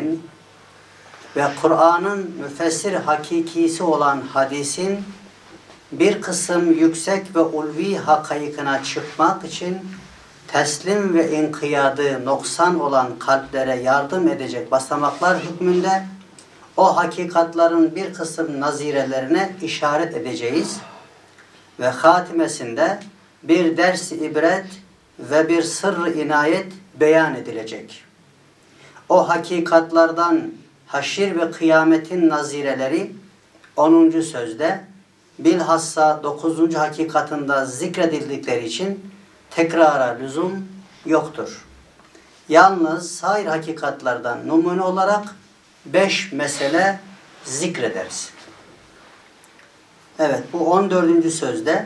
ayetinin ve Kur'an'ın müfessir hakikisi olan hadisin bir kısım yüksek ve ulvi hakaikına çıkmak için teslim ve inkiyadı noksan olan kalplere yardım edecek basamaklar hükmünde o hakikatların bir kısım nazirelerine işaret edeceğiz ve hatimesinde bir ders-i ibret ve bir sırrı inayet beyan edilecek. O hakikatlardan haşir ve kıyametin nazireleri 10. sözde bilhassa 9. hakikatında zikredildikleri için tekrara lüzum yoktur. Yalnız sair hakikatlardan numune olarak 5 mesele zikrederiz. Evet, bu 14. sözde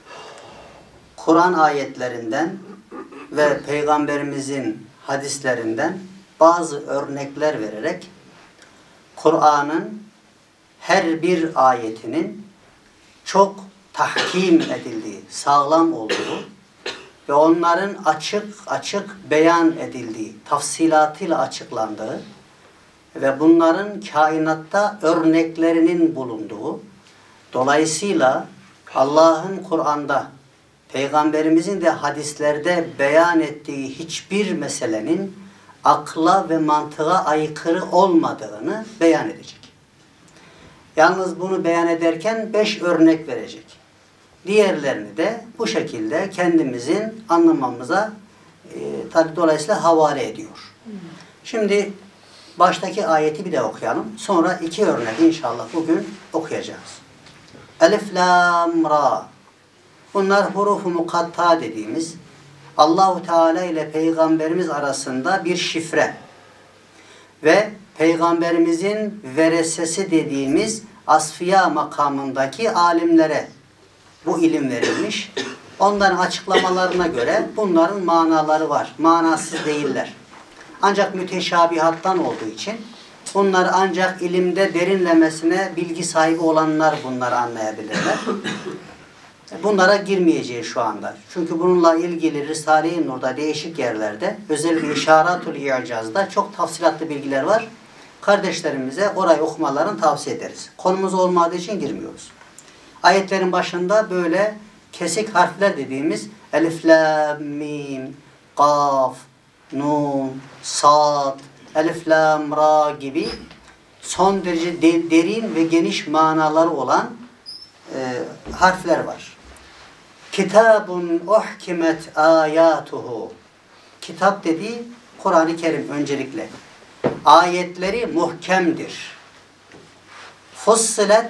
Kur'an ayetlerinden ve Peygamberimizin hadislerinden bazı örnekler vererek Kur'an'ın her bir ayetinin çok tahkim edildiği, sağlam olduğu ve onların açık açık beyan edildiği, tafsilatıyla açıklandığı ve bunların kainatta örneklerinin bulunduğu, dolayısıyla Allah'ın Kur'an'da, Peygamberimizin de hadislerde beyan ettiği hiçbir meselenin akla ve mantığa aykırı olmadığını beyan edecek. Yalnız bunu beyan ederken 5 örnek verecek. Diğerlerini de bu şekilde kendimizin anlamamıza dolayısıyla havale ediyor. Şimdi baştaki ayeti bir de okuyalım. Sonra 2 örnek inşallah bugün okuyacağız. Elif, lam, ra. Bunlar hurufu mukatta dediğimiz Allah-u Teala ile Peygamberimiz arasında bir şifre ve Peygamberimizin veresesi dediğimiz asfiya makamındaki alimlere bu ilim verilmiş. Onların açıklamalarına göre bunların manaları var. Manasız değiller. Ancak müteşabihattan olduğu için bunları ancak ilimde derinlemesine bilgi sahibi olanlar bunları anlayabilirler. Bunlara girmeyeceğiz şu anda. Çünkü bununla ilgili Risale-i Nur'da değişik yerlerde özellikle İşaratul İ'caz'da çok tafsilatlı bilgiler var. Kardeşlerimize orayı okumalarını tavsiye ederiz. Konumuz olmadığı için girmiyoruz. Ayetlerin başında böyle kesik harfler dediğimiz elif, lam, mim, kaf, nun, sad, elif, lam, ra gibi son derece derin ve geniş manaları olan harfler var. Kitabun uhkimet ayatuhu. Kitap dediği Kur'an-ı Kerim öncelikle. Ayetleri muhkemdir. Fussilet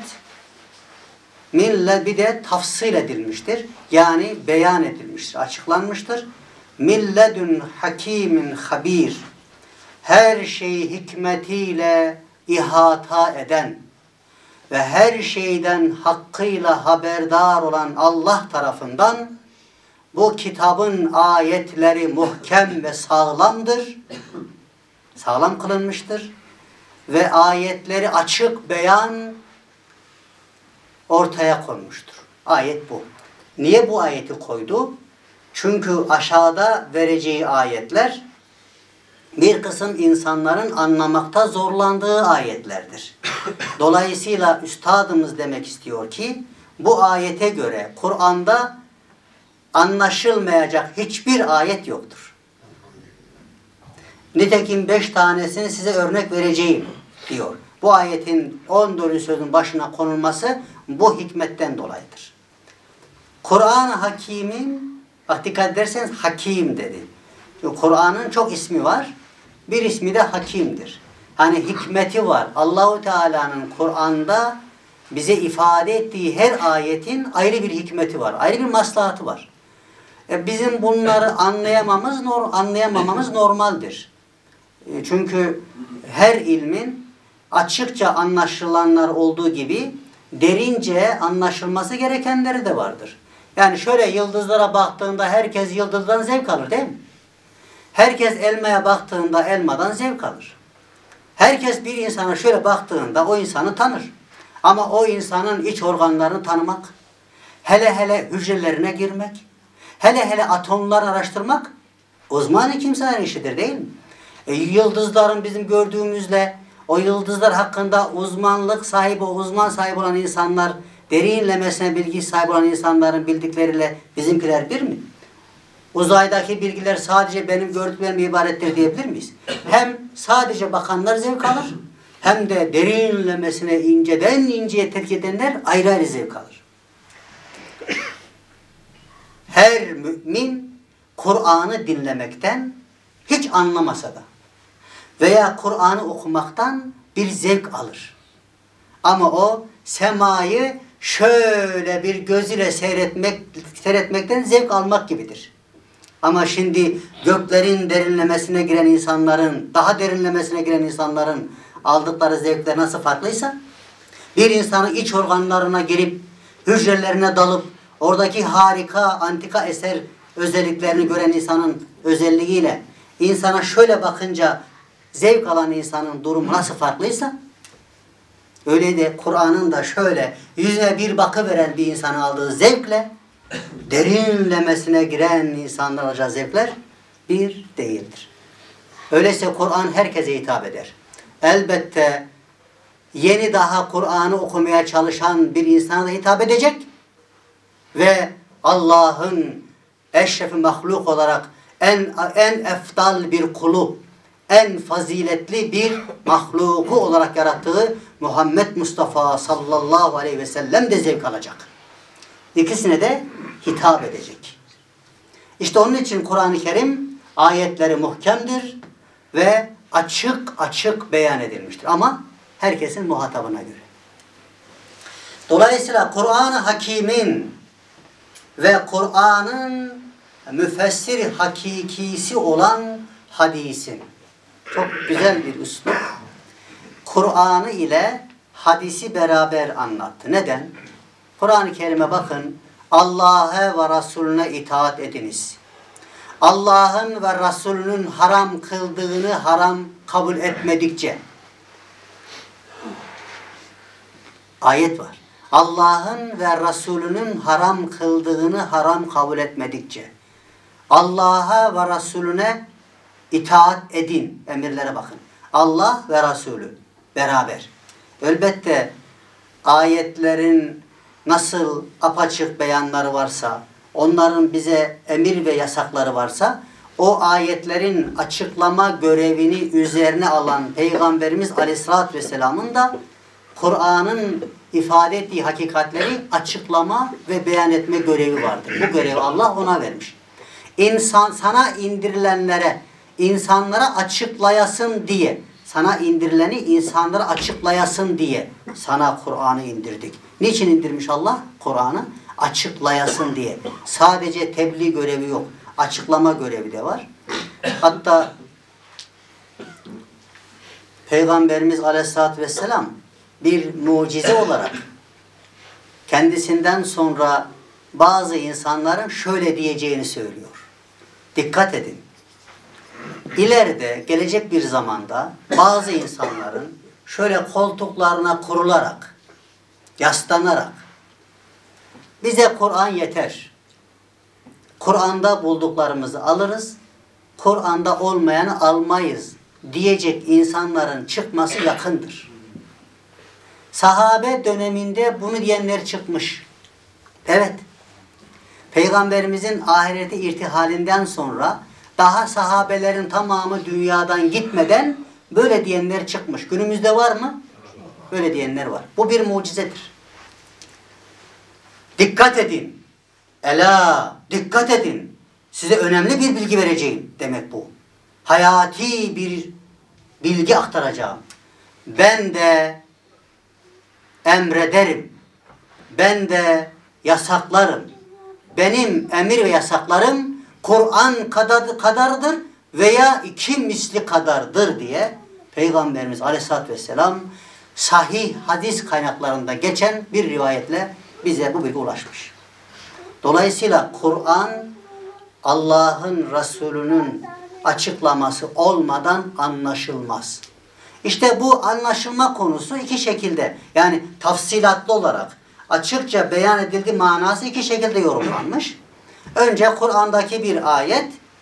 bir de tafsil edilmiştir. Yani beyan edilmiştir, açıklanmıştır. Milledün hakimin habir. Her şeyi hikmetiyle ihata eden ve her şeyden hakkıyla haberdar olan Allah tarafından bu kitabın ayetleri muhkem ve sağlamdır. Sağlam kılınmıştır. Ve ayetleri açık beyan ortaya konmuştur. Ayet bu. Niye bu ayeti koydu? Çünkü aşağıda vereceği ayetler bir kısım insanların anlamakta zorlandığı ayetlerdir. Dolayısıyla üstadımız demek istiyor ki bu ayete göre Kur'an'da anlaşılmayacak hiçbir ayet yoktur. Nitekim 5 tanesini size örnek vereceğim diyor. Bu ayetin 14. sözün başına konulması bu hikmetten dolayıdır. Kur'an-ı Hakim'in, bak dikkat ederseniz Hakim dedi. Kur'an'ın çok ismi var. Bir ismi de Hakim'dir. Hani hikmeti var. Allahu Teala'nın Kur'an'da bize ifade ettiği her ayetin ayrı bir hikmeti var. Ayrı bir maslahatı var. Bizim bunları anlayamamamız normaldir. Çünkü her ilmin açıkça anlaşılanlar olduğu gibi derince anlaşılması gerekenleri de vardır. Yani şöyle yıldızlara baktığında herkes yıldızdan zevk alır değil mi? Herkes elmaya baktığında elmadan zevk alır. Herkes bir insana şöyle baktığında o insanı tanır. Ama o insanın iç organlarını tanımak, hele hele hücrelerine girmek, hele hele atomları araştırmak uzmanı kimsenin işidir değil mi? Yıldızların bizim gördüğümüzle o yıldızlar hakkında uzmanlık sahibi, uzman sahibi olan insanlar, derinlemesine bilgi sahibi olan insanların bildikleriyle bizimkiler bir mi? Uzaydaki bilgiler sadece benim gördüklerim ibarettir diyebilir miyiz? Hem sadece bakanlar zevk alır, hem de derinlemesine inceden inceye terk edenler ayrı ayrı zevk alır. Her mümin Kur'an'ı dinlemekten hiç anlamasa da veya Kur'an'ı okumaktan bir zevk alır. Ama o semayı şöyle bir gözüyle seyretmekten zevk almak gibidir. Ama şimdi göklerin derinlemesine giren insanların, daha derinlemesine giren insanların aldıkları zevkler nasıl farklıysa, bir insanın iç organlarına girip, hücrelerine dalıp, oradaki harika, antika eser özelliklerini gören insanın özelliğiyle, insana şöyle bakınca zevk alan insanın durumu nasıl farklıysa, öyle de Kur'an'ın da şöyle yüzüne bir bakıveren bir insanın aldığı zevkle, derinlemesine giren insanlar alacağı zevkler bir değildir. Öyleyse Kur'an herkese hitap eder. Elbette yeni daha Kur'an'ı okumaya çalışan bir insana da hitap edecek ve Allah'ın eşref-i mahluk olarak en efdal bir kulu, en faziletli bir mahluku olarak yarattığı Muhammed Mustafa sallallahu aleyhi ve sellem de zevk alacak. İkisine de hitap edecek. İşte onun için Kur'an-ı Kerim ayetleri muhkemdir ve açık açık beyan edilmiştir. Ama herkesin muhatabına göre. Dolayısıyla Kur'an-ı Hakîm'in ve Kur'an'ın müfessir hakikisi olan hadisin çok güzel bir üslup Kur'an'ı ile hadisi beraber anlattı. Neden? Kur'an-ı Kerim'e bakın. Allah'a ve Resulüne itaat ediniz. Allah'ın ve Resulünün haram kıldığını haram kabul etmedikçe. Ayet var. Allah'ın ve Resulünün haram kıldığını haram kabul etmedikçe. Allah'a ve Resulüne itaat edin. Emirlere bakın. Allah ve Resulü beraber. Elbette ayetlerin nasıl apaçık beyanları varsa, onların bize emir ve yasakları varsa, o ayetlerin açıklama görevini üzerine alan Peygamberimiz Aleyhisselatü Vesselam'ın da Kur'an'ın ifade ettiği hakikatleri açıklama ve beyan etme görevi vardır. Bu görevi Allah ona vermiş. Sana indirilenlere, insanlara açıklayasın diye, sana indirileni insanlara açıklayasın diye sana Kur'an'ı indirdik. Niçin indirmiş Allah? Kur'an'ı açıklayasın diye. Sadece tebliğ görevi yok. Açıklama görevi de var. Hatta Peygamberimiz Aleyhisselatü Vesselam bir mucize olarak kendisinden sonra bazı insanların şöyle diyeceğini söylüyor. Dikkat edin. İleride gelecek bir zamanda bazı insanların şöyle koltuklarına kurularak, yaslanarak bize Kur'an yeter. Kur'an'da bulduklarımızı alırız, Kur'an'da olmayanı almayız diyecek insanların çıkması yakındır. Sahabe döneminde bunu diyenler çıkmış. Evet. Peygamberimizin ahirete irtihalinden sonra daha sahabelerin tamamı dünyadan gitmeden böyle diyenler çıkmış. Günümüzde var mı? Böyle diyenler var. Bu bir mucizedir. Dikkat edin. Ela, dikkat edin. Size önemli bir bilgi vereceğim demek bu. Hayati bir bilgi aktaracağım. Ben de emrederim. Ben de yasaklarım. Benim emir ve yasaklarım Kur'an kadardır veya iki misli kadardır diye Peygamberimiz Aleyhisselatü Vesselam sahih hadis kaynaklarında geçen bir rivayetle bize bu bilgi ulaşmış. Dolayısıyla Kur'an Allah'ın Resulü'nün açıklaması olmadan anlaşılmaz. İşte bu anlaşılma konusu iki şekilde, yani tafsilatlı olarak açıkça beyan edildiği manası iki şekilde yorumlanmış. Önce Kur'an'daki bir ayet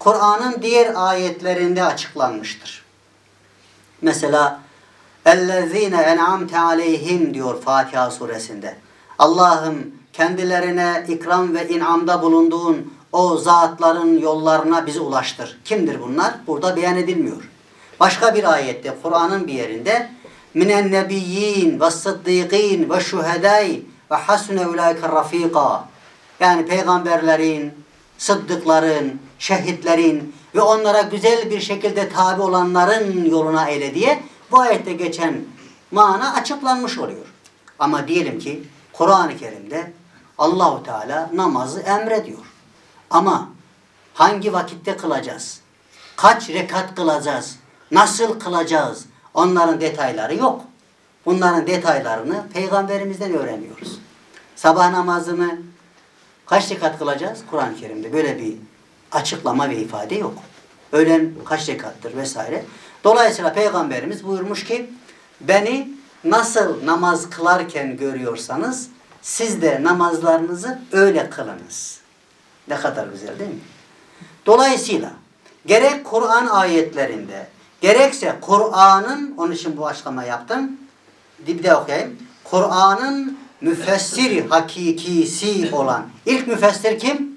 Kur'an'ın diğer ayetlerinde açıklanmıştır. Mesela اَلَّذ۪ينَ اَنْعَمْتَ عَلَيْهِمْ diyor Fatiha suresinde. Allah'ım kendilerine ikram ve inamda bulunduğun o zatların yollarına bizi ulaştır. Kimdir bunlar? Burada beyan edilmiyor. Başka bir ayette Kur'an'ın bir yerinde مِنَ النَّبِيِّينَ وَالصِّدِّقِينَ وَالشُّهَدَاءِ وَحَسُنَ اُولَٰئِكَ الرَّف۪يقًا Yani peygamberlerin, sıddıkların, şehitlerin ve onlara güzel bir şekilde tabi olanların yoluna eyle diye bu ayette geçen mana açıklanmış oluyor. Ama diyelim ki Kur'an-ı Kerim'de Allahu Teala namazı emrediyor. Ama hangi vakitte kılacağız? Kaç rekat kılacağız? Nasıl kılacağız? Onların detayları yok. Bunların detaylarını Peygamberimizden öğreniyoruz. Sabah namazını kaç rekat kılacağız? Kur'an-ı Kerim'de böyle bir açıklama ve ifade yok. Öğlen kaç rekattır vesaire. Dolayısıyla Peygamberimiz buyurmuş ki beni nasıl namaz kılarken görüyorsanız siz de namazlarınızı öyle kılınız. Ne kadar güzel değil mi? Dolayısıyla gerek Kur'an ayetlerinde gerekse Kur'an'ın, onun için bu açıklama yaptım. Dibde okuyayım. Kur'an'ın müfessiri hakikisi olan ilk müfessir kim?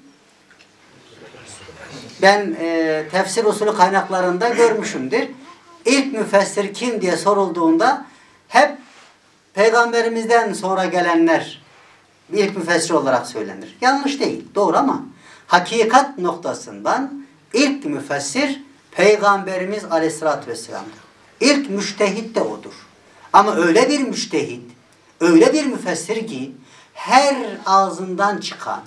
Ben tefsir usulü kaynaklarında görmüşümdür. İlk müfessir kim diye sorulduğunda hep Peygamberimizden sonra gelenler ilk müfessir olarak söylenir. Yanlış değil, doğru ama hakikat noktasından ilk müfessir Peygamberimiz Aleyhisselatü Vesselam'dır. İlk müştehit de odur. Ama öyle bir müştehit, öyle bir müfessir ki her ağzından çıkan,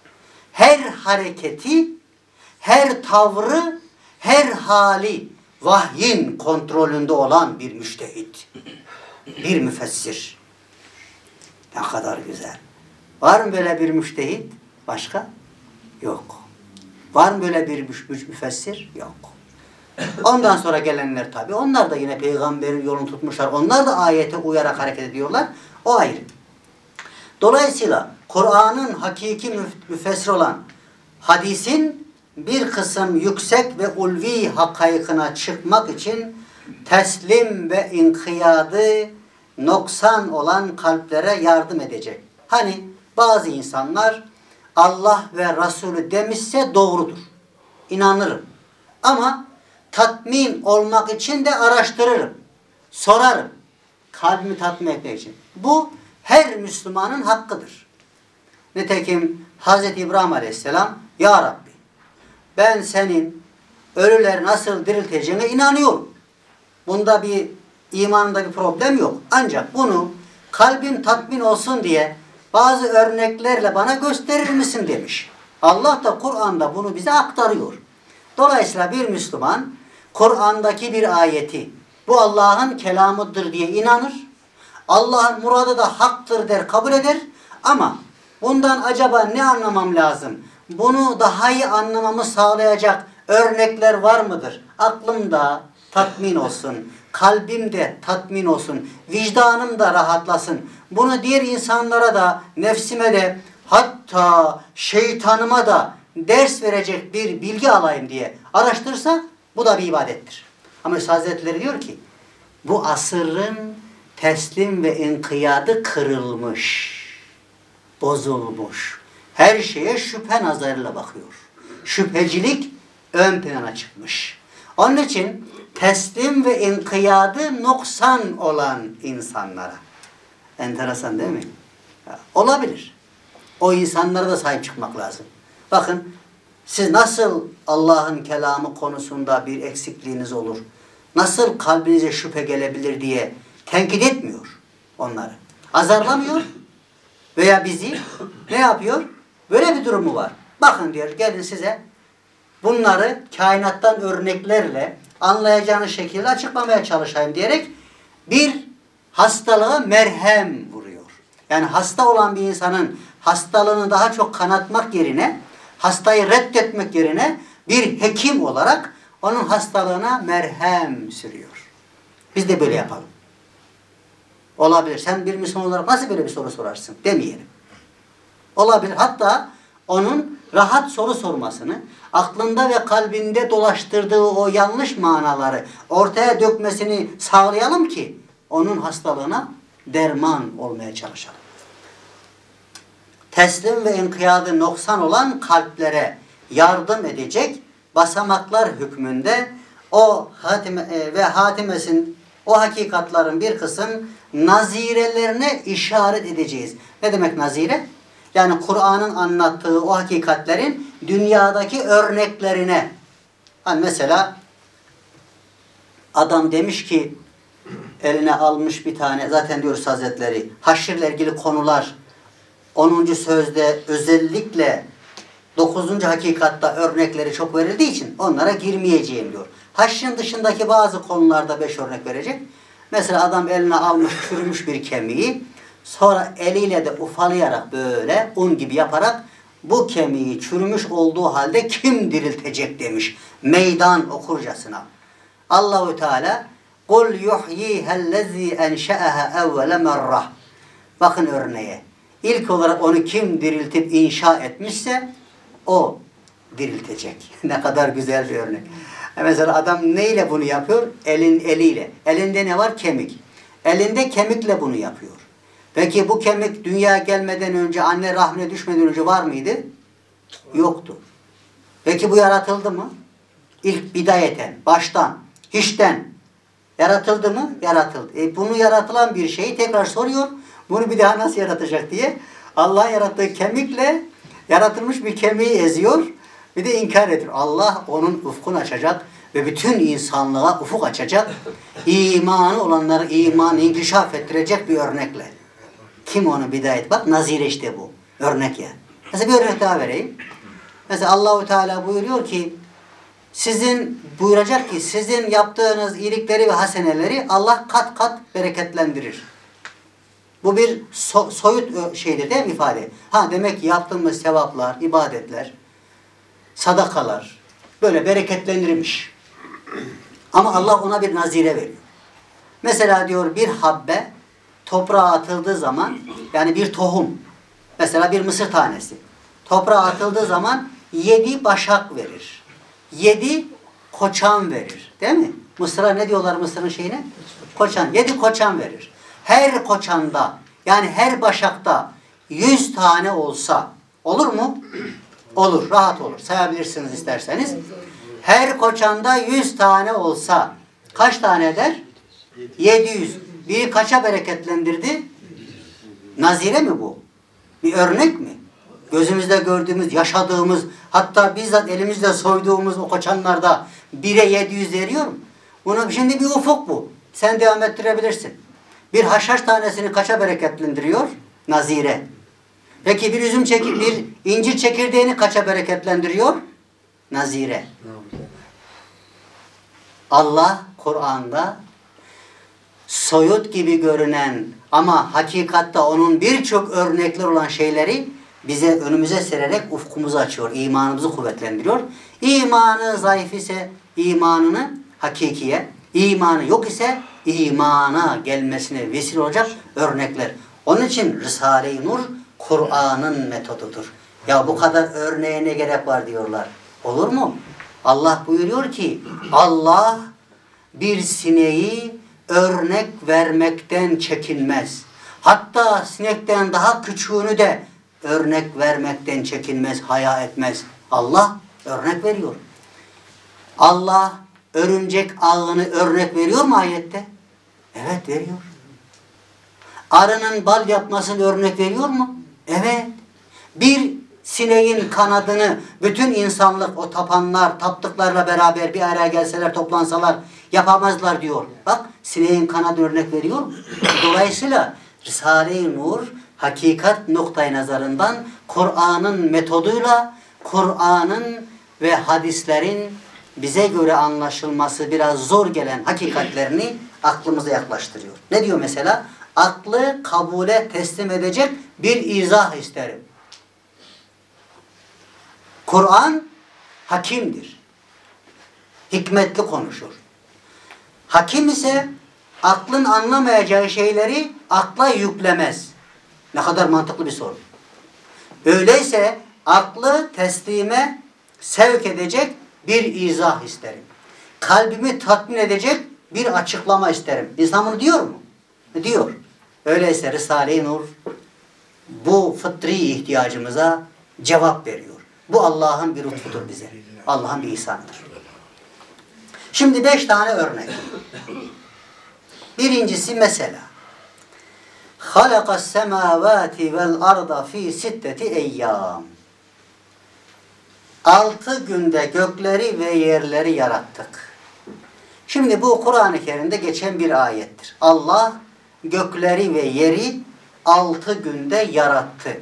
her hareketi, her tavrı, her hali vahyin kontrolünde olan bir müştehit. Bir müfessir. Ne kadar güzel. Var mı böyle bir müştehit? Başka? Yok. Var mı böyle bir müfessir? Yok. Ondan sonra gelenler tabi. Onlar da yine peygamberin yolunu tutmuşlar. Onlar da ayete uyarak hareket ediyorlar. O ayrı. Dolayısıyla Kur'an'ın hakiki müfessir olan hadisin bir kısım yüksek ve ulvi hakaykına çıkmak için teslim ve inkiyadı noksan olan kalplere yardım edecek. Hani bazı insanlar Allah ve Resulü demişse doğrudur. İnanırım. Ama tatmin olmak için de araştırırım. Sorarım. Kalbimi tatmin etmek için. Bu her Müslümanın hakkıdır. Nitekim Hz. İbrahim Aleyhisselam Ya Rabbi ben senin ölüleri nasıl dirilteceğine inanıyorum. Bunda bir imanında bir problem yok. Ancak bunu kalbim tatmin olsun diye bazı örneklerle bana gösterir misin demiş. Allah da Kur'an'da bunu bize aktarıyor. Dolayısıyla bir Müslüman Kur'an'daki bir ayeti bu Allah'ın kelamıdır diye inanır. Allah'ın muradı da haktır der, kabul eder. Ama bundan acaba ne anlamam lazım? Bunu daha iyi anlamamı sağlayacak örnekler var mıdır? Aklımda tatmin olsun, kalbimde tatmin olsun, vicdanım da rahatlasın. Bunu diğer insanlara da, nefsime de, hatta şeytanıma da ders verecek bir bilgi alayım diye araştırsa bu da bir ibadettir. Ama Üstad Hazretleri diyor ki bu asırın teslim ve inkiyadı kırılmış, bozulmuş. Her şeye şüphe nazarıyla bakıyor. Şüphecilik ön plana çıkmış. Onun için teslim ve inkiyadı noksan olan insanlara. Enteresan değil mi? Olabilir. O insanlara da sahip çıkmak lazım. Bakın siz nasıl Allah'ın kelamı konusunda bir eksikliğiniz olur, nasıl kalbinize şüphe gelebilir diye tenkit etmiyor onları. Azarlamıyor veya bizi ne yapıyor? Böyle bir durumu var. Bakın diyor gelin size bunları kainattan örneklerle anlayacağınız şekilde açıklamaya çalışayım diyerek bir hastalığa merhem vuruyor. Yani hasta olan bir insanın hastalığını daha çok kanatmak yerine, hastayı reddetmek yerine bir hekim olarak onun hastalığına merhem sürüyor. Biz de böyle yapalım. Olabilir. Sen bir Müslüman olarak nasıl böyle bir soru sorarsın? Demeyelim. Olabilir. Hatta onun rahat soru sormasını, aklında ve kalbinde dolaştırdığı o yanlış manaları ortaya dökmesini sağlayalım ki onun hastalığına derman olmaya çalışalım. Teslim ve inkiyadı noksan olan kalplere yardım edecek basamaklar hükmünde o hatimesin o hakikatların bir kısım nazirelerine işaret edeceğiz. Ne demek nazire? Yani Kur'an'ın anlattığı o hakikatlerin dünyadaki örneklerine. Hani mesela adam demiş ki eline almış bir tane, zaten diyoruz Hazretleri haşirle ilgili konular 10. sözde özellikle 9. hakikatta örnekleri çok verildiği için onlara girmeyeceğim diyor. Haşrın dışındaki bazı konularda 5 örnek verecek. Mesela adam eline almış çürümüş bir kemiği, sonra eliyle de ufalayarak böyle un gibi yaparak bu kemiği çürümüş olduğu halde kim diriltecek demiş. Meydan okurcasına. Allahu Teala "Kul yuhyihellezî enşe'eha evvele merrah." Bakın örneğe. İlk olarak onu kim diriltip inşa etmişse o diriltecek. Ne kadar güzel bir örnek. Mesela adam neyle bunu yapıyor? Eliyle. Elinde ne var? Kemik. Elinde kemikle bunu yapıyor. Peki bu kemik dünyaya gelmeden önce, anne rahmine düşmeden önce var mıydı? Yoktu. Peki bu yaratıldı mı? İlk bidayeten, baştan, hiçten yaratıldı mı? Yaratıldı. Bunu yaratılan bir şeyi tekrar soruyor. Bunu bir daha nasıl yaratacak diye. Allah yarattığı kemikle yaratılmış bir kemiği eziyor. Bir de inkar ediyor. Allah onun ufkunu açacak ve bütün insanlığa ufuk açacak. İmanı olanları imanı inkişaf ettirecek bir örnekle. Kim onu bidayet? Bak nazire işte bu. Örnek ya. Mesela bir örnek daha vereyim. Mesela Allahu Teala buyuruyor ki buyuracak ki sizin yaptığınız iyilikleri ve haseneleri Allah kat kat bereketlendirir. Bu bir soyut şeydir değil mi ifade? Demek ki yaptığımız sevaplar, ibadetler, sadakalar böyle bereketlendirilmiş. Ama Allah ona bir nazire veriyor. Mesela diyor bir habbe toprağa atıldığı zaman, yani bir tohum, mesela bir mısır tanesi toprağa atıldığı zaman 7 başak verir. 7 koçan verir. Değil mi? Mısır'a ne diyorlar mısırın şeyine? Koçan. 7 koçan verir. Her koçanda, yani her başakta 100 tane olsa olur mu? Olur. Rahat olur. Sayabilirsiniz isterseniz. Her koçanda 100 tane olsa kaç tane eder? 700. Biri kaça bereketlendirdi? Nazire mi bu? Bir örnek mi? Gözümüzde gördüğümüz, yaşadığımız, hatta bizzat elimizle soyduğumuz o koçanlarda 1'e 700 veriyor mu? Bunu şimdi bir ufuk bu. Sen devam ettirebilirsin. Bir haşhaş tanesini kaça bereketlendiriyor? Nazire. Peki bir incir çekirdeğini kaça bereketlendiriyor? Nazire. Allah Kur'an'da soyut gibi görünen ama hakikatte onun birçok örnekler olan şeyleri bize önümüze sererek ufkumuzu açıyor, imanımızı kuvvetlendiriyor. İmanı zayıf ise imanını hakikiye, imanı yok ise imana gelmesine vesile olacak örnekler. Onun için Risale-i Nur Kur'an'ın metodudur. Ya bu kadar örneğe ne gerek var diyorlar. Olur mu? Allah buyuruyor ki Allah bir sineği örnek vermekten çekinmez. Hatta sinekten daha küçüğünü de örnek vermekten çekinmez, haya etmez. Allah örnek veriyor. Allah örümcek ağını örnek veriyor mu ayette? Evet veriyor. Arının bal yapmasını örnek veriyor mu? Evet. Bir sineğin kanadını bütün insanlık, o tapanlar, taptıklarla beraber bir araya gelseler, toplansalar yapamazlar diyor. Bak sineğin kanadı örnek veriyor mu? Dolayısıyla Risale-i Nur hakikat noktayı nazarından Kur'an'ın metoduyla Kur'an'ın ve hadislerin bize göre anlaşılması biraz zor gelen hakikatlerini aklımıza yaklaştırıyor. Ne diyor mesela? Aklı kabule teslim edecek bir izah isterim. Kur'an hakimdir. Hikmetli konuşur. Hakim ise aklın anlamayacağı şeyleri akla yüklemez. Ne kadar mantıklı bir soru. Öyleyse aklı teslime sevk edecek bir izah isterim. Kalbimi tatmin edecek bir açıklama isterim. İnsan bunu diyor mu? Diyor. Öyleyse Risale-i Nur bu fıtri ihtiyacımıza cevap veriyor. Bu Allah'ın bir lütfudur bize. Allah'ın bir ihsanıdır. Şimdi 5 tane örnek. Birincisi mesela. Halakas semavati vel arda fi sitteti eyyam. 6 günde gökleri ve yerleri yarattık. Şimdi bu Kur'an-ı Kerim'de geçen bir ayettir. Allah gökleri ve yeri 6 günde yarattı.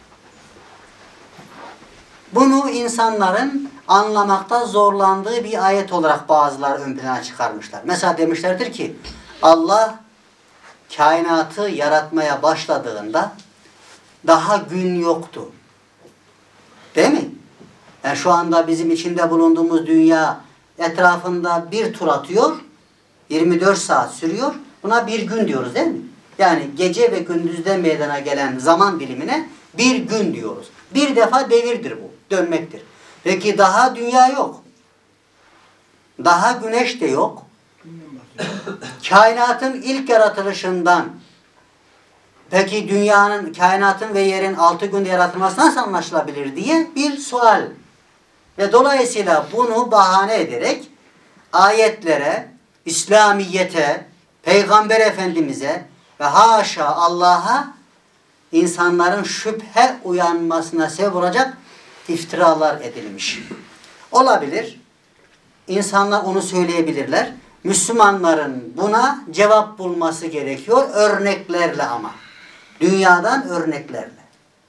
Bunu insanların anlamakta zorlandığı bir ayet olarak bazıları ön plana çıkarmışlar. Mesela demişlerdir ki Allah kainatı yaratmaya başladığında daha gün yoktu. Değil mi? Yani şu anda bizim içinde bulunduğumuz dünya etrafında bir tur atıyor. 24 saat sürüyor. Buna bir gün diyoruz değil mi? Yani gece ve gündüzden meydana gelen zaman dilimine bir gün diyoruz. Bir defa devirdir bu. Dönmektir. Peki daha dünya yok. Daha güneş de yok. Kainatın ilk yaratılışından peki dünyanın, kainatın ve yerin 6 günde yaratılması nasıl anlaşılabilir diye bir sual. Ve dolayısıyla bunu bahane ederek ayetlere, İslamiyete, Peygamber Efendimiz'e ve haşa Allah'a insanların şüphe uyanmasına sebep olacak iftiralar edilmiş. Olabilir. İnsanlar onu söyleyebilirler. Müslümanların buna cevap bulması gerekiyor. Örneklerle ama. Dünyadan örneklerle.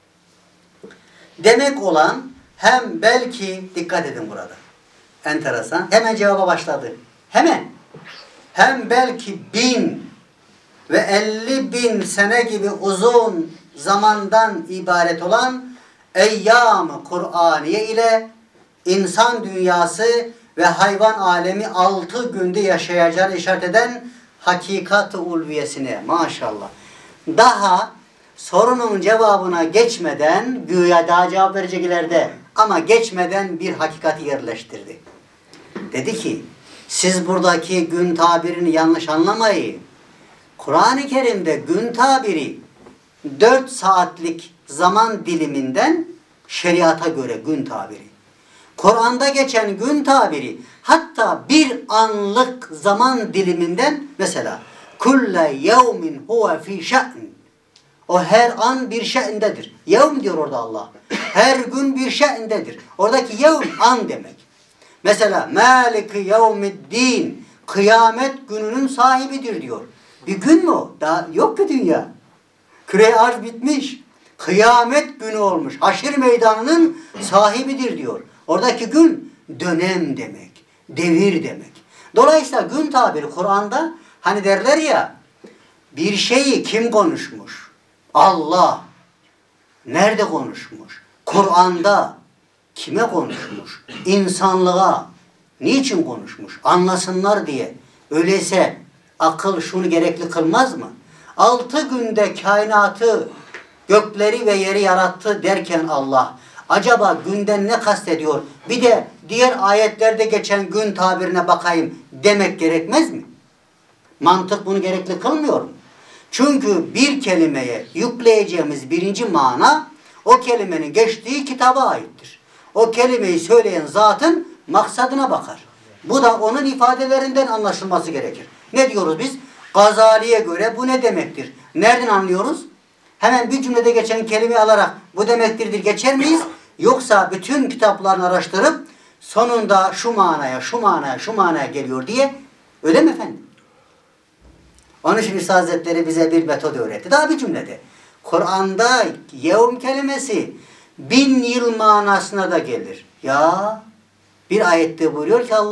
Demek olan hem belki, dikkat edin burada. Enteresan. Hemen cevaba başladı. Hemen. Hem belki 1000 ve 50.000 sene gibi uzun zamandan ibaret olan eyyam-ı Kur'aniye ile insan dünyası ve hayvan alemi 6 günde yaşayacağını işaret eden hakikat-ı ulviyesine maşallah. Daha sorunun cevabına geçmeden, güya daha cevap verecek ileride ama geçmeden bir hakikati yerleştirdi. Dedi ki, siz buradaki gün tabirini yanlış anlamayın. Kur'an-ı Kerim'de gün tabiri 4 saatlik zaman diliminden şeriata göre gün tabiri. Kur'an'da geçen gün tabiri hatta bir anlık zaman diliminden mesela kulle yevmin huve fi şe'n. O her an bir şe'ndedir. Yevm diyor orada Allah. Her gün bir şe'ndedir. Oradaki yevm an demek. Mesela Maliki yevmiddin, kıyamet gününün sahibidir diyor. Bir gün mü o? Daha yok ki dünya. Küre arz bitmiş. Kıyamet günü olmuş. Haşir meydanının sahibidir diyor. Oradaki gün dönem demek. Devir demek. Dolayısıyla gün tabiri Kur'an'da hani derler ya bir şeyi kim konuşmuş? Allah. Nerede konuşmuş? Kur'an'da. Kime konuşmuş? İnsanlığa. Niçin konuşmuş? Anlasınlar diye. Öyleyse akıl şunu gerekli kılmaz mı? 6 günde kainatı, gökleri ve yeri yarattı derken Allah acaba günden ne kastediyor? Bir de diğer ayetlerde geçen gün tabirine bakayım demek gerekmez mi? Mantık bunu gerekli kılmıyor mu? Çünkü bir kelimeye yükleyeceğimiz birinci mana o kelimenin geçtiği kitaba aittir. O kelimeyi söyleyen zatın maksadına bakar. Bu da onun ifadelerinden anlaşılması gerekir. Ne diyoruz biz? Gazali'ye göre bu ne demektir? Nereden anlıyoruz? Hemen bir cümlede geçen kelimeyi alarak bu demektirdir geçer miyiz? Yoksa bütün kitaplarını araştırıp sonunda şu manaya, şu manaya, şu manaya geliyor diye öyle mi efendim? Onun için Üstad Hazretleri bize bir metod öğretti. Daha bir cümlede. Kur'an'da yevm kelimesi 1000 yıl manasına da gelir. Ya bir ayette buyuruyor ki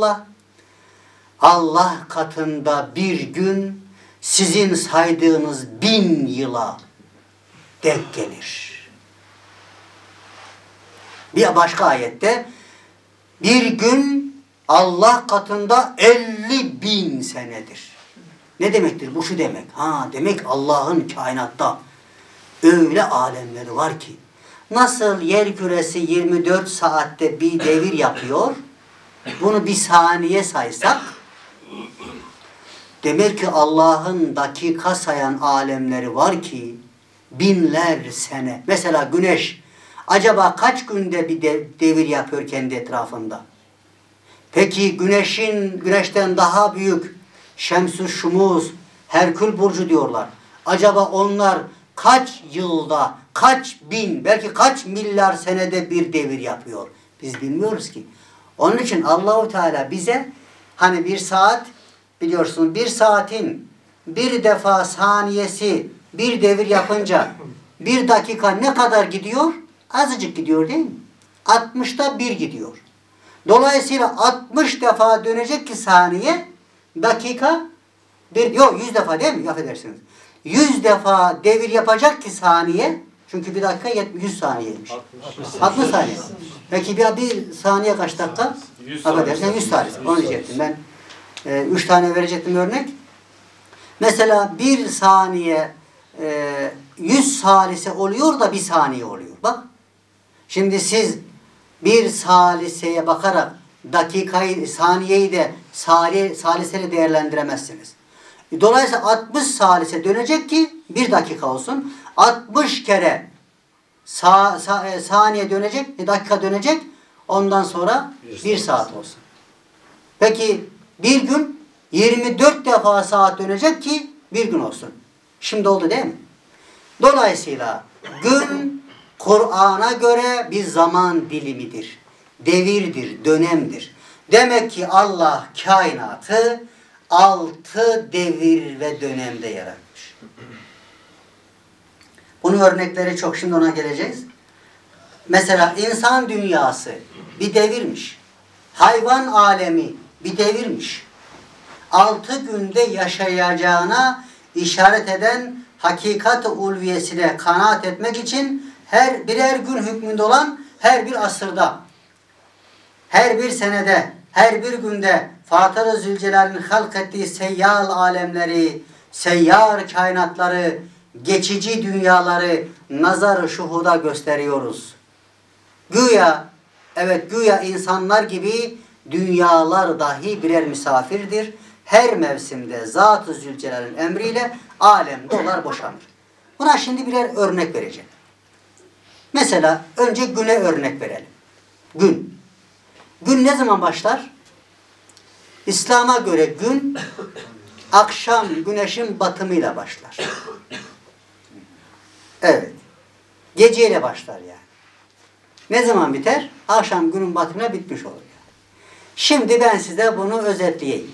Allah katında bir gün sizin saydığınız 1000 yıla denk gelir. Bir başka ayette bir gün Allah katında 50.000 senedir. Ne demektir? Bu şu demek. Demek Allah'ın kainatta öyle alemleri var ki nasıl yer küresi 24 saatte bir devir yapıyor, bunu bir saniye saysak, demek ki Allah'ın dakika sayan alemleri var ki binler sene. Mesela güneş acaba kaç günde bir devir yapıyor kendi etrafında? Peki güneşten daha büyük Şems-ü Şumuz, Herkül Burcu diyorlar. Acaba onlar kaç yılda, kaç bin, belki kaç milyar senede bir devir yapıyor? Biz bilmiyoruz ki. Onun için Allahu Teala bize hani bir saat, biliyorsunuz bir saatin bir defa saniyesi bir devir yapınca bir dakika ne kadar gidiyor? Azıcık gidiyor değil mi? 60'ta 1 gidiyor. Dolayısıyla 60 defa dönecek ki saniye, dakika yok 100 defa değil mi? Affedersiniz. 100 defa devir yapacak ki saniye, çünkü bir dakika 100 saniyeymiş. 60 saniye. Peki bir saniye kaç dakika? 100 affedersin 100 saniye. Onu diyecektim ben. 3 tane verecektim örnek. Mesela bir saniye 100 salise oluyor da bir saniye oluyor. Bak. Şimdi siz bir saliseye bakarak dakikayı, saniyeyi de saliseyle değerlendiremezsiniz. Dolayısıyla 60 salise dönecek ki bir dakika olsun. 60 kere saniye dönecek, dakika dönecek. Ondan sonra bir saat olsun. Peki bir gün 24 defa saat dönecek ki bir gün olsun. Şimdi oldu değil mi? Dolayısıyla gün Kur'an'a göre bir zaman dilimidir. Devirdir, dönemdir. Demek ki Allah kainatı 6 devir ve dönemde yaratmış. Bunun örnekleri çok, şimdi ona geleceğiz. Mesela insan dünyası bir devirmiş. Hayvan alemi bir devirmiş. 6 günde yaşayacağına işaret eden hakikat-ı ulviyesine kanaat etmek için her birer gün hükmünde olan her bir asırda, her bir senede, her bir günde Fatır-ı Zülcelal'in halk ettiği seyyal alemleri, seyyar kainatları, geçici dünyaları nazar-ı şuhuda gösteriyoruz. Güya, evet güya insanlar gibi dünyalar dahi birer misafirdir. Her mevsimde Zat-ı Zülcelal'in emriyle alem dolar boşanır. Buna şimdi birer örnek vereceğim. Mesela önce güne örnek verelim. Gün. Gün ne zaman başlar? İslam'a göre gün akşam güneşin batımıyla başlar. Evet. Geceyle başlar yani. Ne zaman biter? Akşam günün batımına bitmiş olur. Yani. Şimdi ben size bunu özetleyeyim.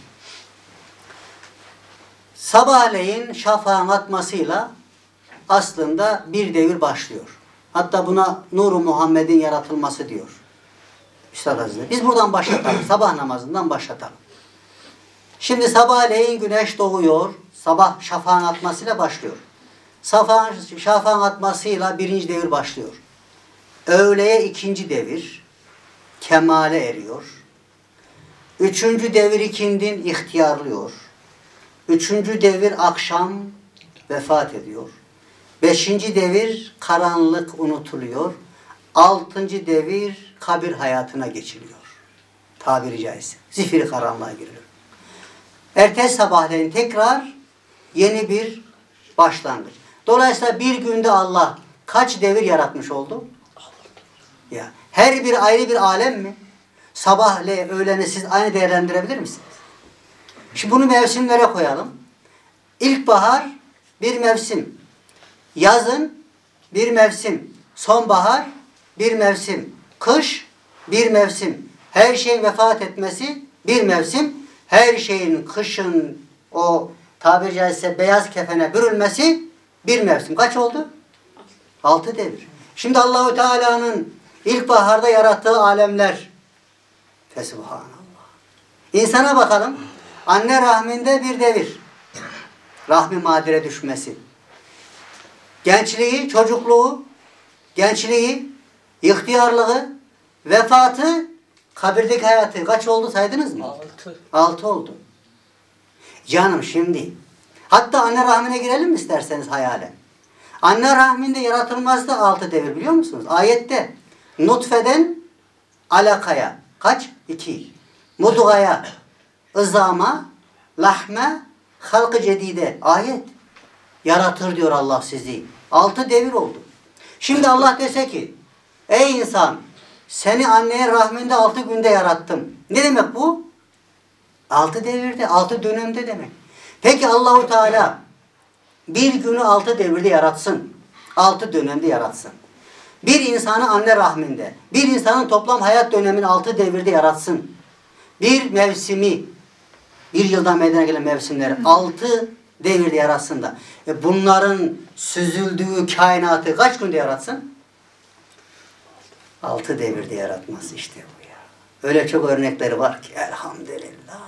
Sabahleyin şafağın atmasıyla aslında bir devir başlıyor. Hatta buna Nur-u Muhammed'in yaratılması diyor Üstad Hazretleri. Biz buradan başlatalım. Sabah namazından başlatalım. Şimdi sabahleyin güneş doğuyor. Sabah şafağın atmasıyla başlıyor. Şafağın atmasıyla birinci devir başlıyor. Öğleye ikinci devir. Kemale eriyor. Üçüncü devir ikindin ihtiyarlıyor. Üçüncü devir akşam vefat ediyor. Beşinci devir karanlık unutuluyor. Altıncı devir kabir hayatına geçiliyor. Tabiri caizse. Zifiri karanlığa giriyor. Ertesi sabahleyin tekrar yeni bir başlangıç. Dolayısıyla bir günde Allah kaç devir yaratmış oldu? Ya, her bir ayrı bir alem mi? Sabahle öğleni siz aynı değerlendirebilir misiniz? Şimdi bunu mevsimlere koyalım. İlkbahar bir mevsim. Yazın bir mevsim. Sonbahar bir mevsim. Kış bir mevsim. Her şeyin vefat etmesi bir mevsim. Her şeyin kışın o tabiri caizse beyaz kefene bürülmesi bir mevsim. Kaç oldu? 6 devir. Şimdi Allahu Teala'nın ilkbaharda yarattığı alemler. Fesubhanallah. İnsana bakalım. Anne rahminde bir devir. Rahmi madire düşmesi. Gençliği, çocukluğu, gençliği, ihtiyarlığı, vefatı, kabirdeki hayatı. Kaç oldu saydınız mı? 6. 6 oldu. Canım şimdi. Hatta anne rahmine girelim mi isterseniz hayalen? Anne rahminde yaratılması da 6 devir biliyor musunuz? Ayette nutfeden alakaya kaç? 2. Mudgaya, ızama, lahme, halkı cedide. Ayet. Yaratır diyor Allah sizi. 6 devir oldu. Şimdi Allah dese ki ey insan seni annenin rahminde 6 günde yarattım. Ne demek bu? 6 devirde, 6 dönemde demek. Peki Allahu Teala bir günü 6 devirde yaratsın. 6 dönemde yaratsın. Bir insanı anne rahminde, bir insanın toplam hayat dönemini 6 devirde yaratsın. Bir mevsimi, bir yıldan meydana gelen mevsimleri 6 devirde yaratsın da. Bunların süzüldüğü kainatı kaç günde yaratsın? 6 devirde yaratması işte bu ya. Öyle çok örnekleri var ki elhamdülillah.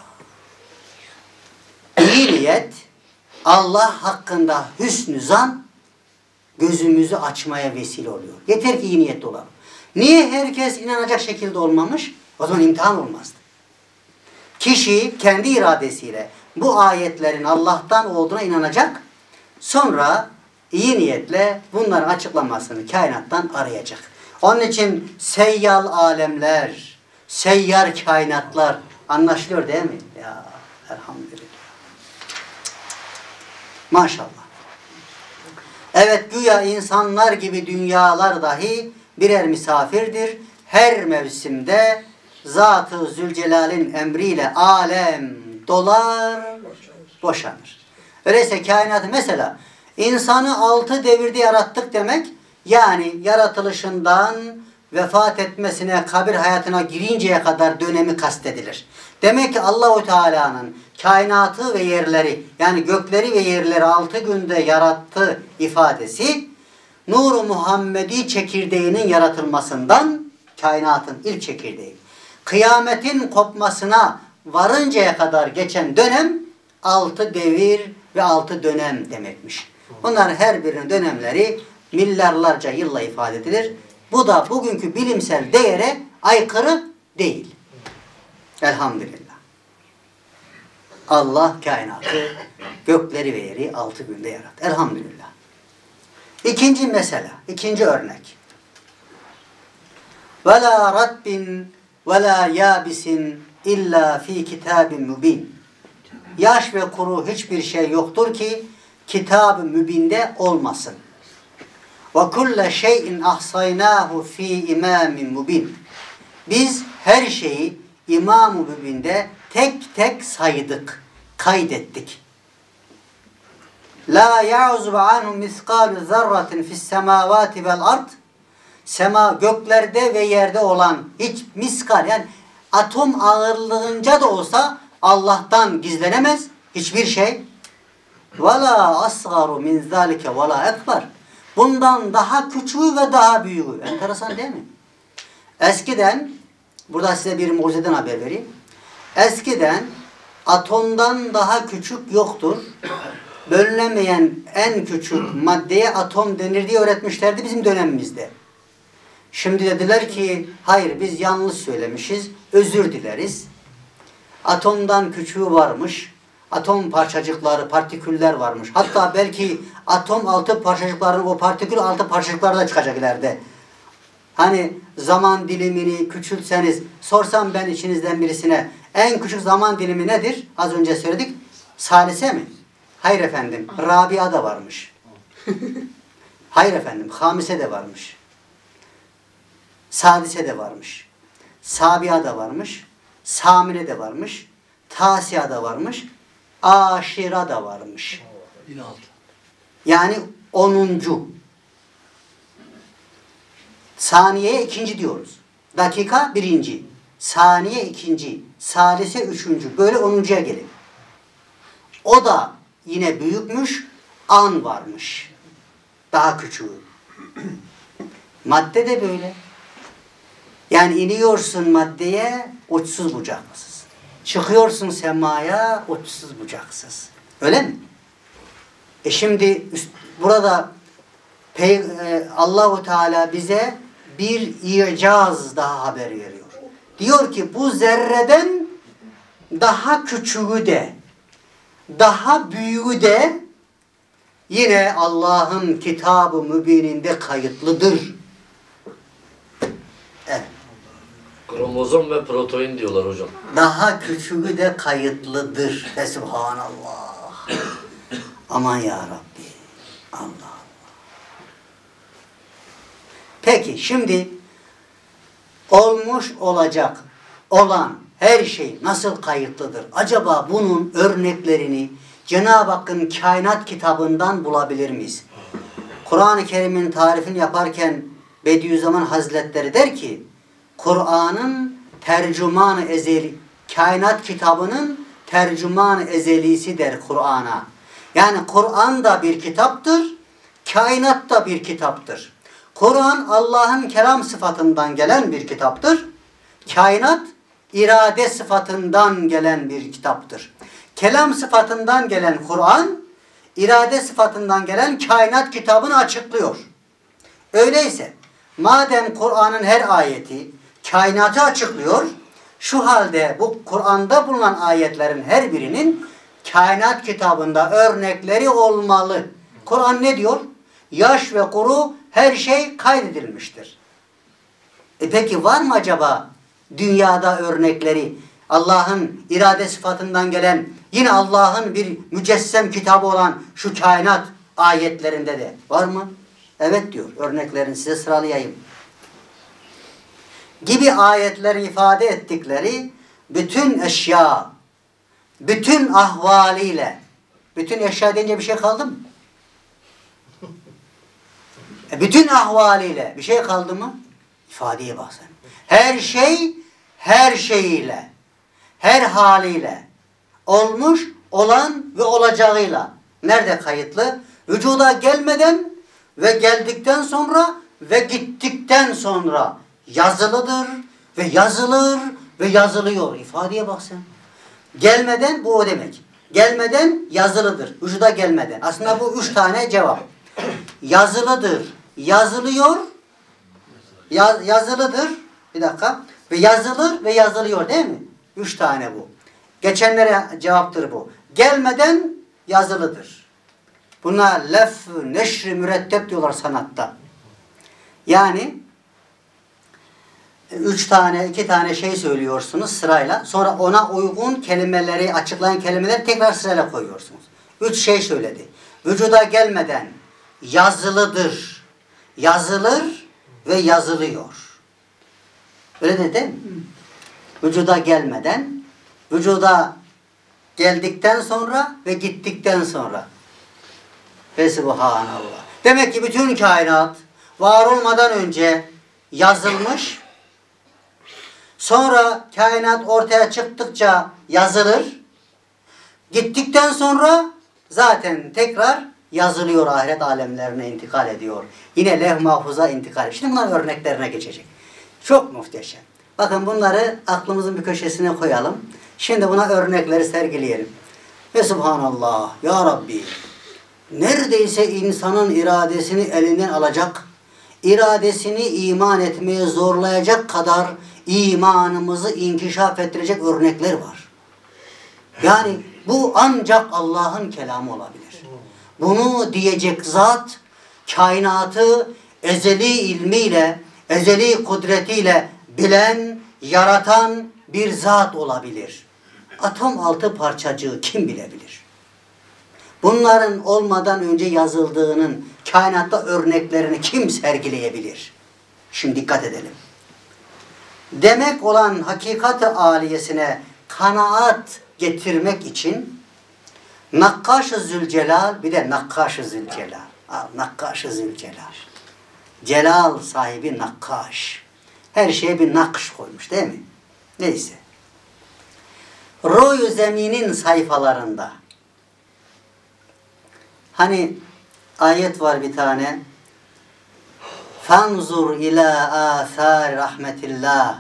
İyi niyet, Allah hakkında hüsnü zan gözümüzü açmaya vesile oluyor. Yeter ki iyi niyetli olalım. Niye herkes inanacak şekilde olmamış? O zaman imtihan olmazdı. Kişi kendi iradesiyle bu ayetlerin Allah'tan olduğuna inanacak. Sonra iyi niyetle bunların açıklamasını kainattan arayacak. Onun için seyyal alemler, seyyar kainatlar anlaşılıyor değil mi? Ya elhamdülillah. Maşallah. Evet güya insanlar gibi dünyalar dahi birer misafirdir. Her mevsimde Zat-ı Zülcelal'in emriyle alem dolar, boşanır. Öyleyse kainatı mesela insanı 6 devirde yarattık demek yani yaratılışından vefat etmesine, kabir hayatına girinceye kadar dönemi kastedilir. Demek ki Allahu Teala'nın kainatı ve yerleri yani gökleri ve yerleri 6 günde yarattı ifadesi Nur-u Muhammedi çekirdeğinin yaratılmasından kainatın ilk çekirdeği. Kıyametin kopmasına varıncaya kadar geçen dönem 6 devir ve 6 dönem demekmiş. Bunların her birinin dönemleri milyarlarca yılla ifade edilir. Bu da bugünkü bilimsel değere aykırı değil. Elhamdülillah. Allah kainatı, gökleri ve yeri 6 günde yarattı. Elhamdülillah. İkinci mesele, ikinci örnek. وَلَا رَدْبٍ وَلَا يَابِسٍ illa fi kitabin mübin. Yaş ve kuru hiçbir şey yoktur ki kitab-ı mübinde olmasın. Ve kulle şeyin ahsaynahu fi imamin mubin. Biz her şeyi İmam-ı Mübin'de tek tek saydık, kaydettik. La ya'zubu anhu miskalu zerratin fis semavati vel ard. Sema göklerde ve yerde olan hiç miskal yani atom ağırlığınca da olsa Allah'tan gizlenemez hiçbir şey. Vela asgaru min zalike vela ekber. Bundan daha küçüğü ve daha büyüğü. Enteresan değil mi? Eskiden, burada size bir mucizeden haber vereyim. Eskiden atomdan daha küçük yoktur. Bölünemeyen en küçük maddeye atom denir diye öğretmişlerdi bizim dönemimizde. Şimdi dediler ki hayır biz yanlış söylemişiz, özür dileriz. Atomdan küçüğü varmış, atom parçacıkları, partiküller varmış. Hatta belki atom altı parçacıkların o partikül altı parçacıkları da çıkacak ileride. Hani zaman dilimini küçültseniz, sorsam ben içinizden birisine en küçük zaman dilimi nedir? Az önce söyledik. Salise mi? Hayır efendim. Rabia da varmış. Hayır efendim. Hamise de varmış. Sadise de varmış. Sabiha da varmış. Samine de varmış. Tasiya da varmış. Aşira da varmış. 16. Yani 10. Saniye 2. diyoruz. Dakika 1. Saniye 2. Salise 3. Böyle 10'uncuya gelin. O da yine büyükmüş. An varmış. Daha küçüğü. Madde de böyle. Yani iniyorsun maddeye uçsuz bucaksız. Çıkıyorsun semaya uçsuz bucaksız. Öyle mi? Şimdi burada Allahu Teala bize bir icaz daha haber veriyor. Diyor ki bu zerreden daha küçüğü de daha büyüğü de yine Allah'ın kitab-ı mübininde kayıtlıdır. Evet. Kromozom ve protein diyorlar hocam. Daha küçüğü de kayıtlıdır. Fesubhanallah. Aman ya Rabbi. Allah Allah. Peki şimdi olmuş olacak olan her şey nasıl kayıtlıdır? Acaba bunun örneklerini Cenab-ı Hakk'ın kainat kitabından bulabilir miyiz? Kur'an-ı Kerim'in tarifini yaparken Bediüzzaman Hazretleri der ki, Kur'an'ın tercüman-ı ezeli, kainat kitabının tercüman-ı ezelisi der Kur'an'a. Yani Kur'an da bir kitaptır, kainat da bir kitaptır. Kur'an Allah'ın kelam sıfatından gelen bir kitaptır. Kainat irade sıfatından gelen bir kitaptır. Kelam sıfatından gelen Kur'an, irade sıfatından gelen kainat kitabını açıklıyor. Öyleyse madem Kur'an'ın her ayeti kainatı açıklıyor, şu halde bu Kur'an'da bulunan ayetlerin her birinin kainat kitabında örnekleri olmalı. Kur'an ne diyor? Yaş ve kuru her şey kaydedilmiştir. Peki var mı acaba dünyada örnekleri? Allah'ın irade sıfatından gelen, yine Allah'ın bir mücessem kitabı olan şu kainat ayetlerinde de var mı? Evet diyor. Örneklerini size sıralayayım. Gibi ayetleri ifade ettikleri bütün eşya, bütün ahvaliyle, bütün eşya deyince bir şey kaldı mı? Bütün ahvaliyle bir şey kaldı mı? İfadeye bak sen. Her şey, her şeyiyle, her haliyle, olmuş, olan ve olacağıyla. Nerede kayıtlı? Vücuda gelmeden ve geldikten sonra ve gittikten sonra yazılıdır ve yazılır ve yazılıyor. İfadeye bak sen. Gelmeden bu o demek. Gelmeden yazılıdır. Vücuda gelmeden. Aslında bu 3 tane cevap. Yazılıdır, yazılıyor, yazılıdır, bir dakika, ve yazılır ve yazılıyor değil mi? 3 tane bu. Geçenlere cevaptır bu. Gelmeden yazılıdır. Buna lef-ü neşr-i mürettep diyorlar sanatta. Yani 2 tane şey söylüyorsunuz sırayla. Sonra ona uygun kelimeleri, açıklayan kelimeleri tekrar sırayla koyuyorsunuz. 3 şey söyledi. Vücuda gelmeden yazılıdır, yazılır ve yazılıyor. Öyle dedi değil mi? Vücuda gelmeden, vücuda geldikten sonra ve gittikten sonra. Fesubhanallah. Demek ki bütün kainat var olmadan önce yazılmış, sonra kainat ortaya çıktıkça yazılır, gittikten sonra zaten tekrar yazılıyor, ahiret alemlerine intikal ediyor. Yine levh-i mahfuza intikal ediyor. Şimdi bunların örneklerine geçecek. Çok muhteşem. Bakın bunları aklımızın bir köşesine koyalım. Şimdi buna örnekleri sergileyelim. Ve subhanallah, ya Rabbi, neredeyse insanın iradesini elinden alacak, iradesini iman etmeye zorlayacak kadar imanımızı inkişaf ettirecek örnekler var. Yani bu ancak Allah'ın kelamı olabilir. Bunu diyecek zat, kainatı ezeli ilmiyle, ezeli kudretiyle bilen, yaratan bir zat olabilir. Atom altı parçacığı kim bilebilir? Bunların olmadan önce yazıldığının kainatta örneklerini kim sergileyebilir? Şimdi dikkat edelim. Demek olan hakikat-ı aliyesine kanaat getirmek için Nakkaş-ı Zülcelal, bir de Nakkaş-ı Zülcelal. Nakkaş-ı Zülcelal. Celal sahibi Nakkaş. Her şeye bir nakş koymuş değil mi? Neyse. Ruh-u Zemin'in sayfalarında hani ayet var bir tane. Fanzur ila athar rahmetillah.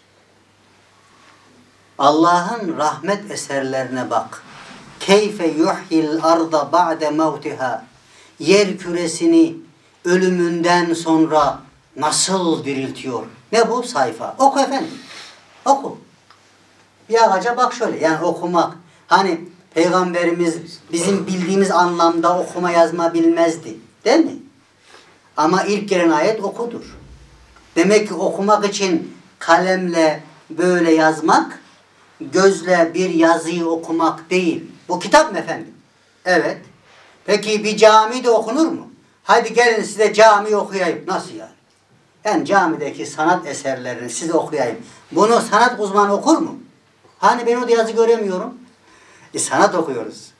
Allah'ın rahmet eserlerine bak. Keyfe yuhyil arda ba'de mevtiha. Yer küresini ölümünden sonra nasıl diriltiyor? Ne bu sayfa? Oku efendim. Oku. Bir ağaca bak şöyle. Yani okumak. Hani Peygamberimiz bizim bildiğimiz anlamda okuma yazma bilmezdi. Değil mi? Ama ilk gelen ayet okudur. Demek ki okumak için kalemle böyle yazmak, gözle bir yazıyı okumak değil. Bu kitap mı efendim? Evet. Peki bir camide okunur mu? Hadi gelin size cami okuyayım. Nasıl yani? Yani camideki sanat eserlerini size okuyayım. Bunu sanat uzmanı okur mu? Hani ben orada yazı göremiyorum. Sanat okuyoruz.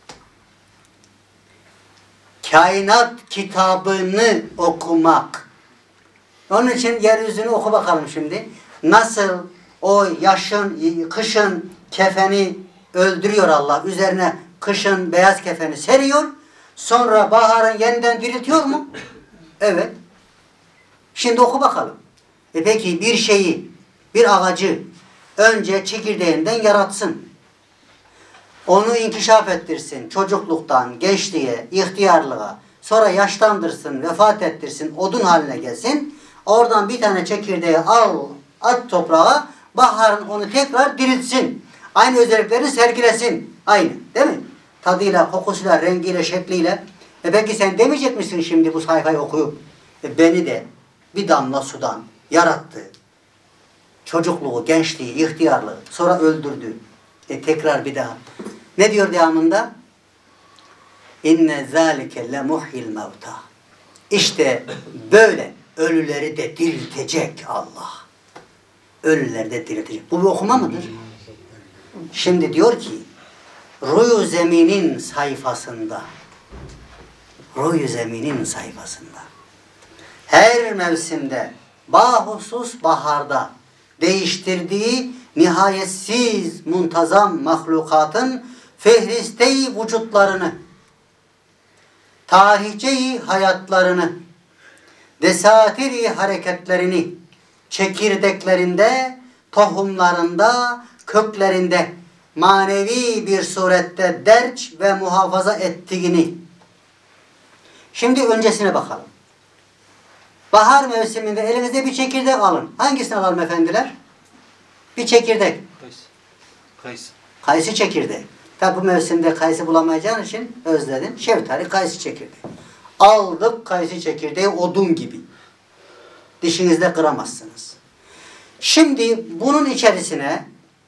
Kainat kitabını okumak. Onun için yeryüzünü oku bakalım şimdi. Nasıl o kışın kefeni öldürüyor Allah. Üzerine kışın beyaz kefeni seriyor. Sonra baharın yeniden diriltiyor mu? Evet. Şimdi oku bakalım. Peki bir şeyi, bir ağacı önce çekirdeğinden yaratsın. Onu inkişaf ettirsin. Çocukluktan gençliğe, ihtiyarlığa, sonra yaşlandırsın, vefat ettirsin, odun haline gelsin. Oradan bir tane çekirdeği al, at toprağa, baharın onu tekrar diriltsin. Aynı özelliklerini sergilesin. Aynı, değil mi? Tadıyla, kokusuyla, rengiyle, şekliyle. Peki sen demeyecek misin şimdi bu sayfayı okuyup? Beni de bir damla sudan yarattı. Çocukluğu, gençliği, ihtiyarlığı, sonra öldürdü. Tekrar bir daha. Ne diyor devamında? İnne zâlike lemuhyil mevta. İşte böyle ölüleri de diriltecek Allah. Ölüleri de diriltecek. Bu bir okuma mıdır? Şimdi diyor ki Ruyu Zemin'in sayfasında her mevsimde bahusus baharda değiştirdiği nihayetsiz muntazam mahlukatın fehriste-i vücutlarını, tarihçe-i hayatlarını, desatir-i hareketlerini çekirdeklerinde, tohumlarında, köklerinde manevi bir surette derç ve muhafaza ettiğini. Şimdi öncesine bakalım. Bahar mevsiminde elinizde bir çekirdek alın. Hangisini alalım efendiler? Bir çekirdek. Kayısı. Kayısı çekirdeği. Tabi bu mevsimde kayısı bulamayacağın için özledim. Şeftali kayısı çekirdeği. Aldık kayısı çekirdeği odun gibi. Dişinizde kıramazsınız. Şimdi bunun içerisine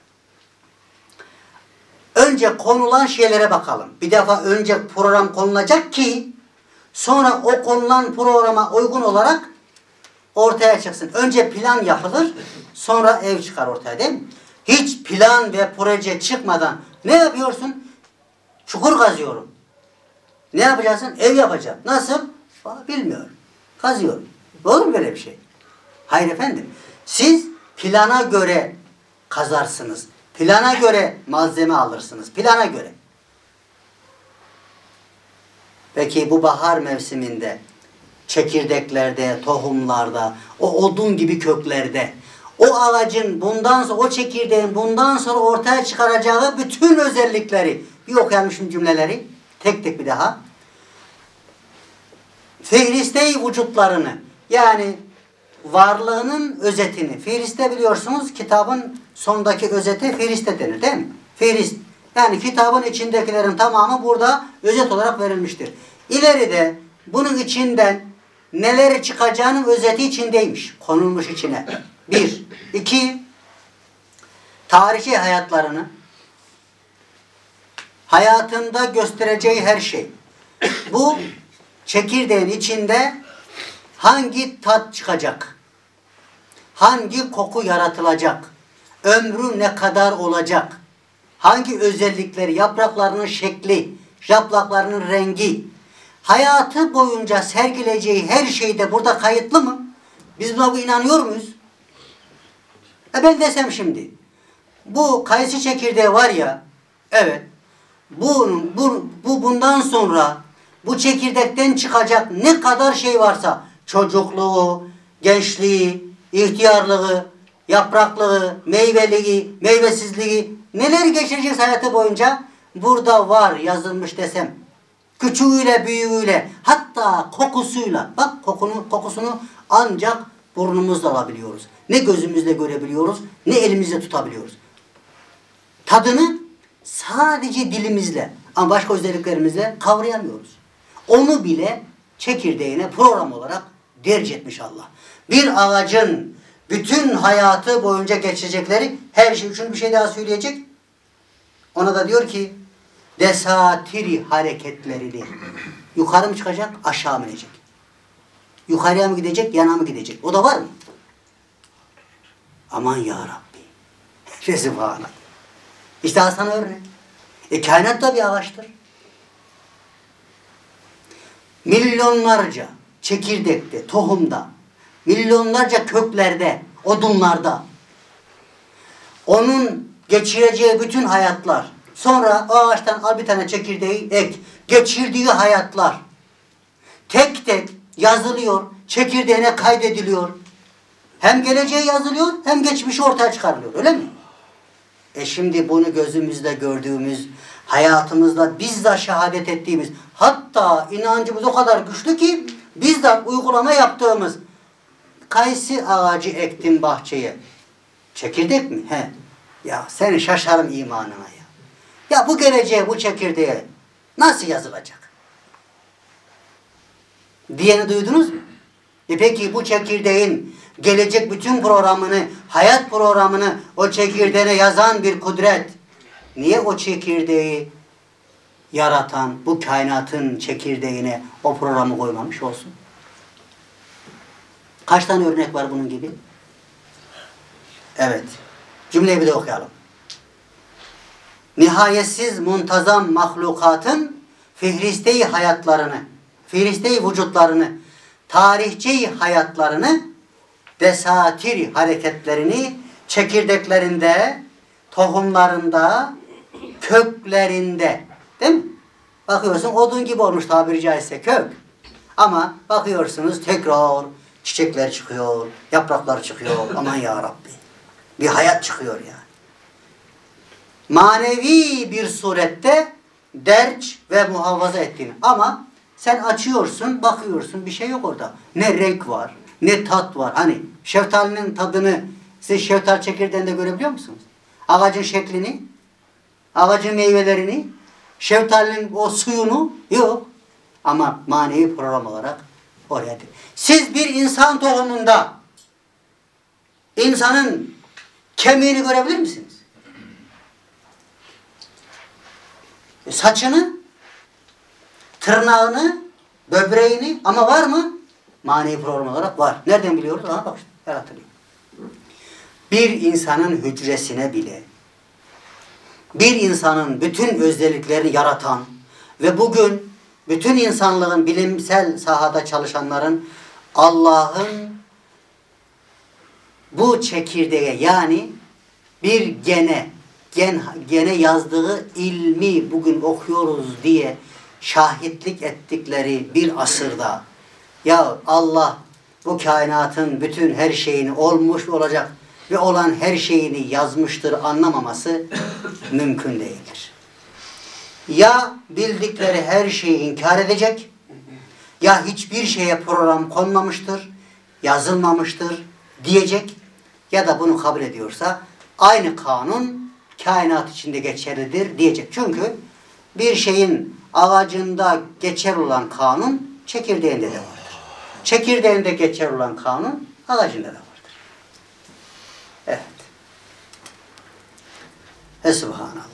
önce konulan şeylere bakalım. Bir defa önce program konulacak ki sonra o konulan programa uygun olarak ortaya çıksın. Önce plan yapılır, sonra ev çıkar ortaya, değil mi? Hiç plan ve proje çıkmadan ne yapıyorsun? Çukur kazıyorum. Ne yapacaksın? Ev yapacağım. Nasıl? Bilmiyorum. Kazıyorum. Olur mu böyle bir şey? Hayır efendim. Siz plana göre kazarsınız. Plana göre malzeme alırsınız. Plana göre. Peki bu bahar mevsiminde çekirdeklerde, tohumlarda, o odun gibi köklerde, o ağacın bundan sonra, o çekirdeğin bundan sonra ortaya çıkaracağı bütün özellikleri, bir okuyalım şimdi cümleleri, tek tek bir daha. Fihriste-i vücutlarını, yani varlığının özetini, fihriste biliyorsunuz kitabın sondaki özete fihriste denir, değil mi? Fihrist, yani kitabın içindekilerin tamamı burada özet olarak verilmiştir. İleride bunun içinden neler çıkacağının özeti içindeymiş, konulmuş içine. 1. 2. Tarihi hayatlarını, hayatında göstereceği her şey. Bu çekirdeğin içinde hangi tat çıkacak? Hangi koku yaratılacak? Ömrü ne kadar olacak? Hangi özellikleri, yapraklarının şekli, yapraklarının rengi, hayatı boyunca sergileyeceği her şey de burada kayıtlı mı? Biz buna inanıyor muyuz? Ben desem şimdi, bu kayısı çekirdeği var ya, evet, bundan sonra bu çekirdekten çıkacak ne kadar şey varsa, çocukluğu, gençliği, ihtiyarlığı, yapraklığı, meyveliği, meyvesizliği, neler geçirecek hayatı boyunca burada var yazılmış desem. Küçüğüyle, büyüğüyle, hatta kokusuyla. Bak kokusunu ancak burnumuzla alabiliyoruz. Ne gözümüzle görebiliyoruz, ne elimizle tutabiliyoruz. Tadını sadece dilimizle ama başka özelliklerimizle kavrayamıyoruz. Onu bile çekirdeğine program olarak derc etmiş Allah. Bir ağacın bütün hayatı boyunca geçecekleri her şey için bir şey daha söyleyecek. Ona da diyor ki desatiri hareketlerini yukarı mı çıkacak, aşağı mı inecek? Yukarıya mı gidecek, yana mı gidecek? O da var mı? Aman ya Rabbi. Fesubhanallah. İşte al sana örnek. Kainat da bir ağaçtır. Milyonlarca çekirdekte, tohumda, milyonlarca köklerde, odunlarda onun geçireceği bütün hayatlar, sonra o ağaçtan al bir tane çekirdeği ek, geçirdiği hayatlar tek tek yazılıyor, çekirdeğine kaydediliyor. Hem geleceği yazılıyor, hem geçmişi ortaya çıkarılıyor. Öyle mi? Şimdi bunu gözümüzde gördüğümüz, hayatımızda bizzat şehadet ettiğimiz, hatta inancımız o kadar güçlü ki bizzat uygulama yaptığımız kayısı ağacı ektim bahçeye. Çekirdek mi? He. Ya seni şaşarım imanına ya. Ya bu geleceğe, bu çekirdeğe nasıl yazılacak? Diyeni duydunuz mu? Peki bu çekirdeğin gelecek bütün programını, hayat programını o çekirdeğine yazan bir kudret, niye o çekirdeği yaratan, bu kainatın çekirdeğine o programı koymamış olsun? Kaç tane örnek var bunun gibi? Evet. Cümleyi bir de okuyalım. Nihayetsiz muntazam mahlukatın fihriste-i hayatlarını, fihriste-i vücutlarını, tarihçe-i hayatlarını, desatir hareketlerini çekirdeklerinde, tohumlarında, köklerinde, değil mi? Bakıyorsun odun gibi olmuş tabiri caizse kök. Ama bakıyorsunuz tekrar çiçekler çıkıyor, yapraklar çıkıyor. Aman ya Rabbi. Bir hayat çıkıyor yani. Manevi bir surette derç ve muhafaza ettiğini. Ama sen açıyorsun, bakıyorsun bir şey yok orada. Ne renk var, ne tat var. Hani şeftalinin tadını siz şeftal çekirdeğinde görebiliyor musunuz? Ağacın şeklini, ağacın meyvelerini, şeftalinin o suyunu yok. Ama manevi program olarak oraya. Siz bir insan tohumunda insanın kemiğini görebilir misiniz? Saçını, tırnağını, böbreğini ama var mı? Manevi program olarak var. Nereden biliyoruz? Aha bak işte, hatırlayın. Bir insanın hücresine bile bir insanın bütün özelliklerini yaratan ve bugün bütün insanlığın bilimsel sahada çalışanların Allah'ın bu çekirdeğe yani bir gene yazdığı ilmi bugün okuyoruz diye şahitlik ettikleri bir asırda ya Allah bu kainatın bütün her şeyini olmuş olacak ve olan her şeyini yazmıştır anlamaması mümkün değildir. Ya bildikleri her şeyi inkar edecek, ya hiçbir şeye program konmamıştır, yazılmamıştır diyecek ya da bunu kabul ediyorsa aynı kanun kainat içinde geçerlidir diyecek. Çünkü bir şeyin ağacında geçer olan kanun çekirdeğinde de vardır. Çekirdeğinde geçer olan kanun ağacında da vardır. Evet. Subhanallah.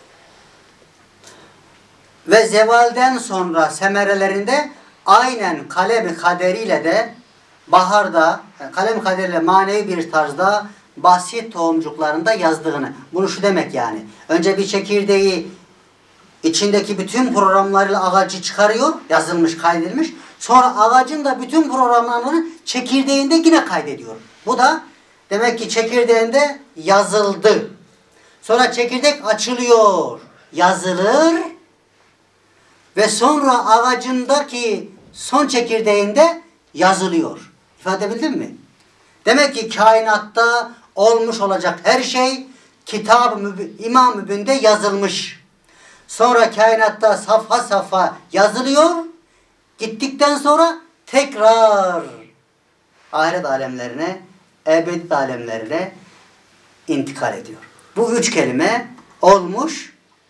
Ve zevalden sonra semerelerinde aynen kalem-i kaderiyle de baharda, kalem-i kaderiyle manevi bir tarzda basit tohumcuklarında yazdığını. Bunu şu demek yani. Önce bir çekirdeği içindeki bütün programlarıyla ağacı çıkarıyor. Yazılmış, kaydedilmiş. Sonra ağacın da bütün programlarını çekirdeğinde yine kaydediyor. Bu da demek ki çekirdeğinde yazıldı. Sonra çekirdek açılıyor. Yazılır. Ve sonra ağacındaki son çekirdeğinde yazılıyor. İfade edebildim mi? Demek ki kainatta olmuş olacak her şey Kitab-ı İmam Mübin'de yazılmış. Sonra kainatta safha safha yazılıyor. Gittikten sonra tekrar ahiret alemlerine, ebedi alemlerine intikal ediyor. Bu üç kelime olmuş,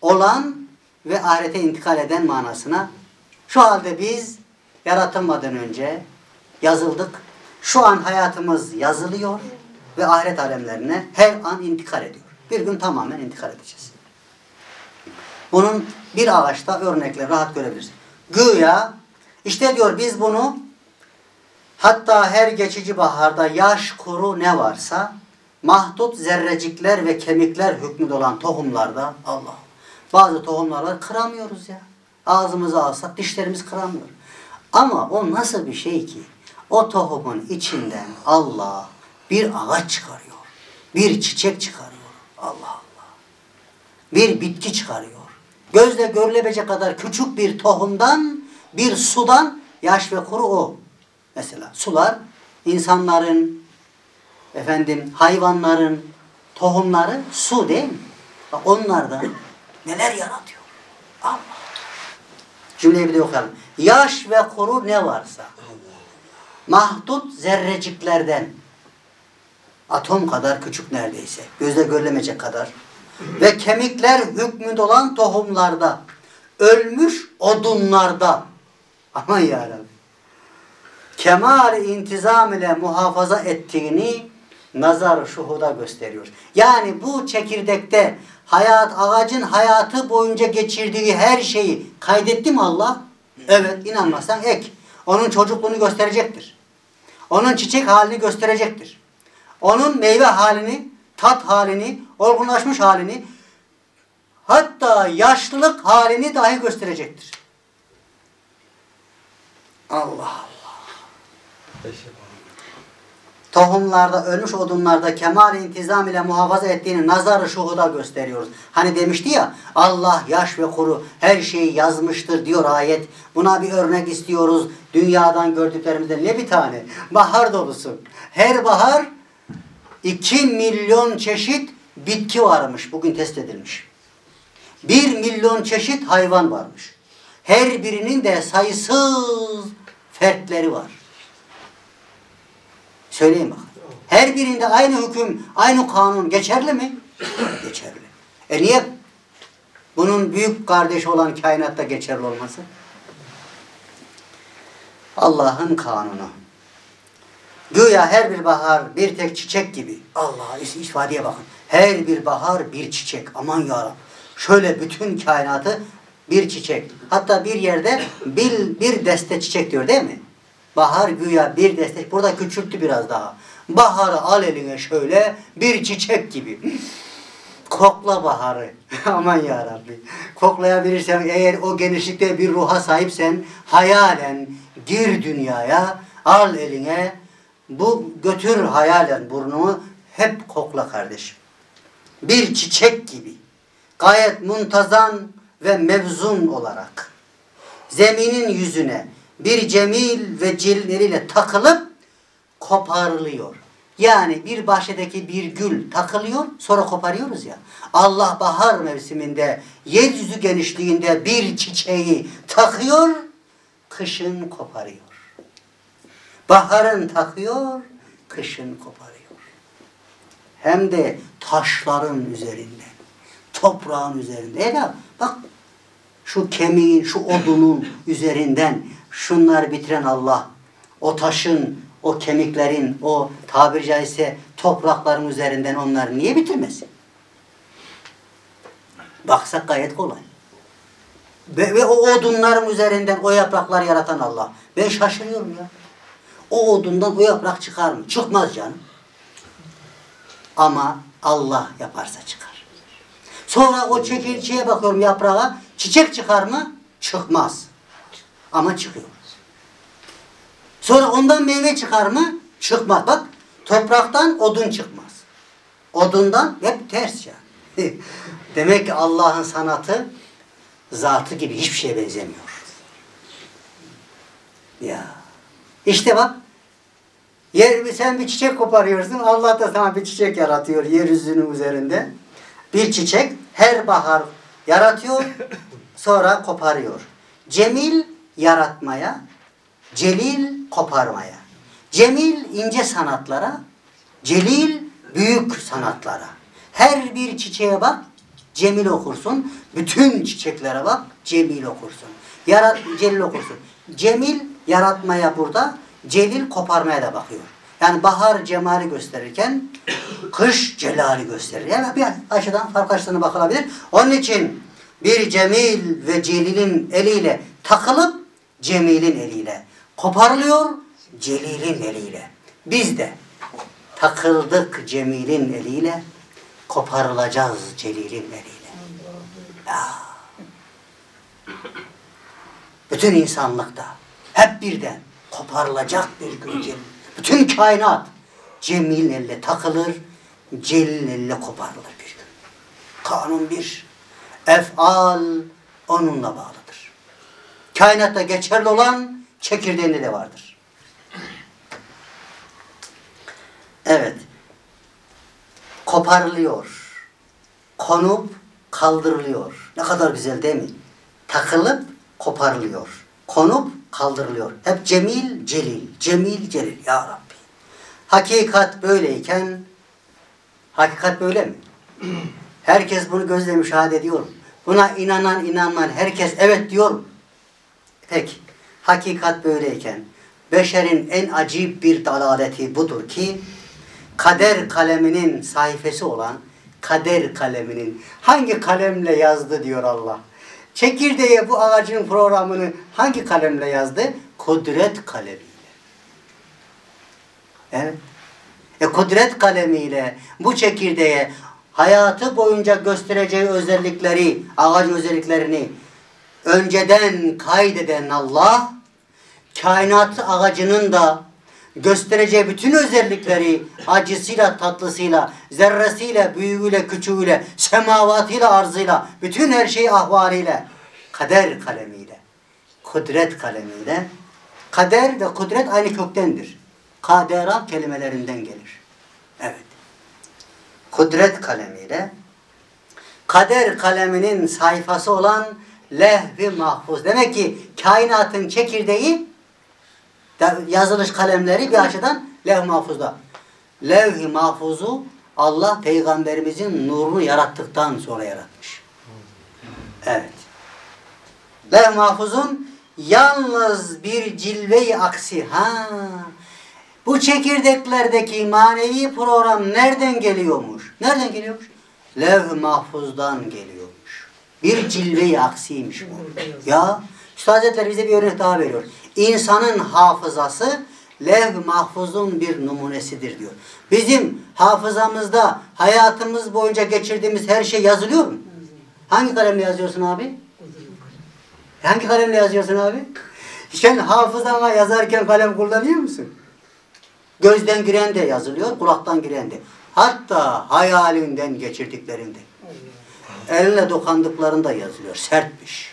olan ve ahirete intikal eden manasına. Şu halde biz yaratılmadan önce yazıldık. Şu an hayatımız yazılıyor ve ahiret alemlerine her an intikal ediyor. Bir gün tamamen intikal edeceğiz. Bunun bir ağaçta örnekle rahat görebiliriz. Güya işte diyor biz bunu hatta her geçici baharda yaş, kuru ne varsa mahdut zerrecikler ve kemikler hükmünde olan tohumlarda Allah. Bazı tohumlar var kıramıyoruz ya. Ağzımıza alsak dişlerimiz kıramıyor. Ama o nasıl bir şey ki? O tohumun içinden Allah bir ağaç çıkarıyor. Bir çiçek çıkarıyor. Allah Allah. Bir bitki çıkarıyor. Gözle görülebilecek kadar küçük bir tohumdan, bir sudan yaş ve kuru o. Mesela sular insanların, hayvanların tohumları su değil mi? Bak onlardan neler yaratıyor. Allah. Cümleyi bir de okuyalım. Yaş ve kuru ne varsa mahdut zerreciklerden atom kadar küçük neredeyse. Gözle görülemeyecek kadar. Ve kemikler hükmünde olan tohumlarda, ölmüş odunlarda, aman yarabbim, kemal intizam ile muhafaza ettiğini nazar şuhuda gösteriyor. Yani bu çekirdekte ağacın hayatı boyunca geçirdiği her şeyi kaydetti mi Allah? Evet, inanmazsan ek. Onun çocukluğunu gösterecektir. Onun çiçek halini gösterecektir. Onun meyve halini, tat halini, olgunlaşmış halini, hatta yaşlılık halini dahi gösterecektir. Allah Allah. Tohumlarda, ölmüş odunlarda kemal intizam ile muhafaza ettiğini nazar-ı şuhuda gösteriyoruz. Hani demişti ya, Allah yaş ve kuru her şeyi yazmıştır diyor ayet. Buna bir örnek istiyoruz. Dünyadan gördüklerimizden ne bir tane? Bahar dolusu. Her bahar 2 milyon çeşit bitki varmış. Bugün test edilmiş. 1 milyon çeşit hayvan varmış. Her birinin de sayısız fertleri var. Söyleyin bakın. Her birinde aynı hüküm, aynı kanun geçerli mi? Geçerli. Niye bunun büyük kardeşi olan kainatta geçerli olması? Allah'ın kanunu. Güya her bir bahar bir tek çiçek gibi. Allah ifadeye bakın. Her bir bahar bir çiçek. Aman yarabbim. Şöyle bütün kainatı bir çiçek. Hatta bir yerde bir deste çiçek diyor değil mi? Bahar güya bir deste. Burada küçülttü biraz daha. Baharı al eline şöyle bir çiçek gibi. Kokla baharı. Aman yarabbim. Koklayabilirsen eğer o genişlikte bir ruha sahipsen hayalen gir dünyaya, al eline, götür hayalen burnunu, hep kokla kardeşim. Bir çiçek gibi. Gayet muntazam ve mevzun olarak zeminin yüzüne bir cemil ve cilleriyle takılıp koparılıyor. Yani bir bahçedeki bir gül takılıyor, sonra koparıyoruz ya. Allah bahar mevsiminde yeryüzü genişliğinde bir çiçeği takıyor, kışın koparıyor. Baharın takıyor, kışın koparıyor. Hem de taşların üzerinde, toprağın üzerinde. Bak şu kemiğin, şu odunun üzerinden şunları bitiren Allah, o taşın, o kemiklerin, o tabiri caizse toprakların üzerinden onları niye bitirmesin? Baksak gayet kolay. Ve o odunların üzerinden o yapraklar yaratan Allah. Ben şaşırıyorum ya. O odundan o yaprak çıkar mı? Çıkmaz canım. Ama Allah yaparsa çıkar. Sonra o çekirçeye bakıyorum, yaprağa. Çiçek çıkar mı? Çıkmaz. Ama çıkıyor. Sonra ondan meyve çıkar mı? Çıkmaz. Bak, topraktan odun çıkmaz. Odundan hep ters yani. Demek ki Allah'ın sanatı zatı gibi hiçbir şeye benzemiyor. Ya. İşte bak, sen bir çiçek koparıyorsun, Allah da sana bir çiçek yaratıyor yeryüzünün üzerinde. Bir çiçek her bahar yaratıyor, sonra koparıyor. Cemil yaratmaya, celil koparmaya. Cemil ince sanatlara, celil büyük sanatlara. Her bir çiçeğe bak, Cemil okursun. Bütün çiçeklere bak, Cemil okursun. Celil okursun. Cemil yaratmaya burada, Celil koparmaya da bakıyor. Yani bahar cemali gösterirken kış celali gösterir. Yani bir açıdan farklı açıdan bakılabilir. Onun için bir Cemil ve Celil'in eliyle takılıp Cemil'in eliyle koparılıyor, Celil'in eliyle. Biz de takıldık Cemil'in eliyle, koparılacağız Celil'in eliyle. Ya. Bütün insanlıkta hep birden koparılacak bir gün Celil. Bütün kainat Cemil'in eline takılır, Celil'in eline koparılır bir gün. Kanun bir. Ef'al onunla bağlıdır. Kainatta geçerli olan çekirdeğinde de vardır. Evet. Koparılıyor. Konup kaldırılıyor. Ne kadar güzel değil mi? Takılıp koparılıyor. Konup kaldırılıyor. Hep Cemil, Celil. Cemil, Celil. Ya Rabbi. Hakikat böyleyken hakikat böyle mi? Herkes bunu gözle müşahede ediyor. Buna inanan inanmayan herkes evet diyor. Peki. Hakikat böyleyken beşerin en acayip bir dalaleti budur ki kader kaleminin sayfası olan kader kaleminin hangi kalemle yazdı diyor Allah. Çekirdeğe bu ağacın programını hangi kalemle yazdı? Kudret kalemiyle. Evet. Kudret kalemiyle bu çekirdeğe hayatı boyunca göstereceği özellikleri, ağacın özelliklerini önceden kaydeden Allah, kainat ağacının da göstereceği bütün özellikleri acısıyla, tatlısıyla, zerresiyle, büyüğüyle, küçüğüyle, semavatıyla, arzıyla, bütün her şeyi ahvaliyle, kader kalemiyle, kudret kalemiyle, kader ve kudret aynı köktendir. Kadera kelimelerinden gelir. Evet. Kudret kalemiyle, kader kaleminin sayfası olan levh-i mahfuz. Demek ki kainatın çekirdeği, yazılış kalemleri bir açıdan levh-i mahfuzda. Levh-i mahfuzu Allah Peygamberimizin nurunu yarattıktan sonra yaratmış. Evet. Levh-i mahfuzun yalnız bir cilve-i aksi. Bu çekirdeklerdeki manevi program nereden geliyormuş? Nereden geliyormuş? Levh-i mahfuzdan geliyormuş. Bir cilve-i aksiymiş bu. Ya, Üstad Hazretleri bize bir örnek daha veriyor. İnsanın hafızası levh-i mahfuzun bir numunesidir diyor. Bizim hafızamızda hayatımız boyunca geçirdiğimiz her şey yazılıyor mu? Hangi kalemle yazıyorsun abi? Hangi kalemle yazıyorsun abi? Sen hafızana yazarken kalem kullanıyor musun? Gözden giren de yazılıyor, kulaktan giren de. Hatta hayalinden geçirdiklerinde. Eline dokandıklarında yazılıyor. Sertmiş.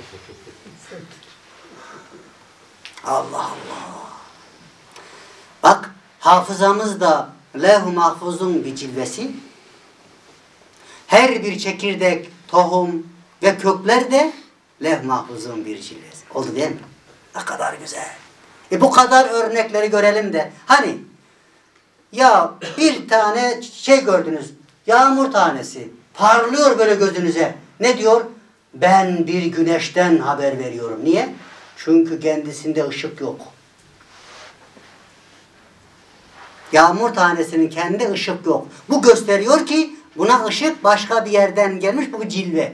Allah Allah. Bak, hafızamızda levh-i mahfuzun bir cilvesi. Her bir çekirdek, tohum ve kökler de levh-i mahfuzun bir cilvesi. Oldu değil mi? Ne kadar güzel. Bu kadar örnekleri görelim de. Hani ya bir tane şey gördünüz. Yağmur tanesi. Parlıyor böyle gözünüze. Ne diyor? Ben bir güneşten haber veriyorum. Niye? Çünkü kendisinde ışık yok. Yağmur tanesinin kendi ışık yok. Bu gösteriyor ki buna ışık başka bir yerden gelmiş. Bu cilve.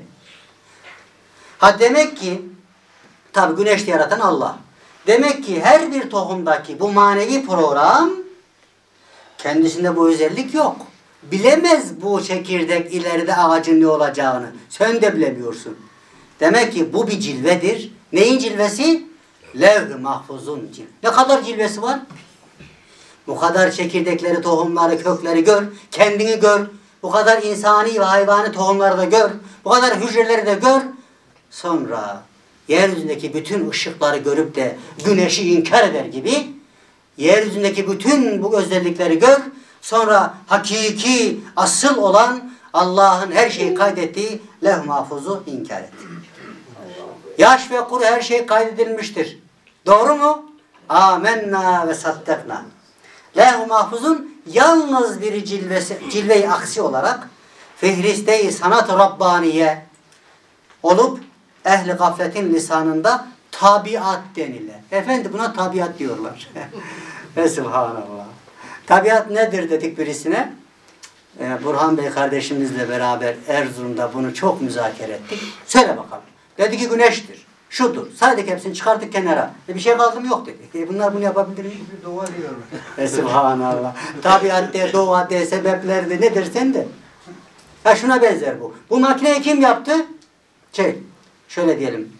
Demek ki tabi güneşi yaratan Allah. Demek ki her bir tohumdaki bu manevi program kendisinde bu özellik yok. Bilemez bu çekirdek ileride ağacın ne olacağını. Sen de bilemiyorsun. Demek ki bu bir cilvedir. Neyin cilvesi? Levh-i mahfuzun cilvesi. Ne kadar cilvesi var? Bu kadar çekirdekleri, tohumları, kökleri gör. Kendini gör. Bu kadar insani ve hayvani tohumları da gör. Bu kadar hücreleri de gör. Sonra yeryüzündeki bütün ışıkları görüp de güneşi inkar eder gibi yeryüzündeki bütün bu özellikleri gör. Sonra hakiki, asıl olan Allah'ın her şeyi kaydettiği levh-i mahfuzu inkar et. Yaş ve kuru her şey kaydedilmiştir. Doğru mu? Âmennâ ve saddaknâ. Levh-i mahfuzun yalnız bir cilve-i aksi olarak fihriste-i sanat-ı Rabbaniye olup ehli gafletin lisanında tabiat denilen. Efendim buna tabiat diyorlar. Ve subhanallah. Tabiat nedir dedik birisine. Burhan Bey kardeşimizle beraber Erzurum'da bunu çok müzakere ettik. Söyle bakalım. Dedi ki güneştir. Şudur. Saydık hepsini çıkarttık kenara. Bir şey kaldı mı yok dedi. Bunlar bunu yapabilir mi? Bir doğa diyor. Subhanallah. Tabiat de, doğa de, sebepler de ne dersen de. Ya şuna benzer bu. Bu makineyi kim yaptı? Şöyle diyelim.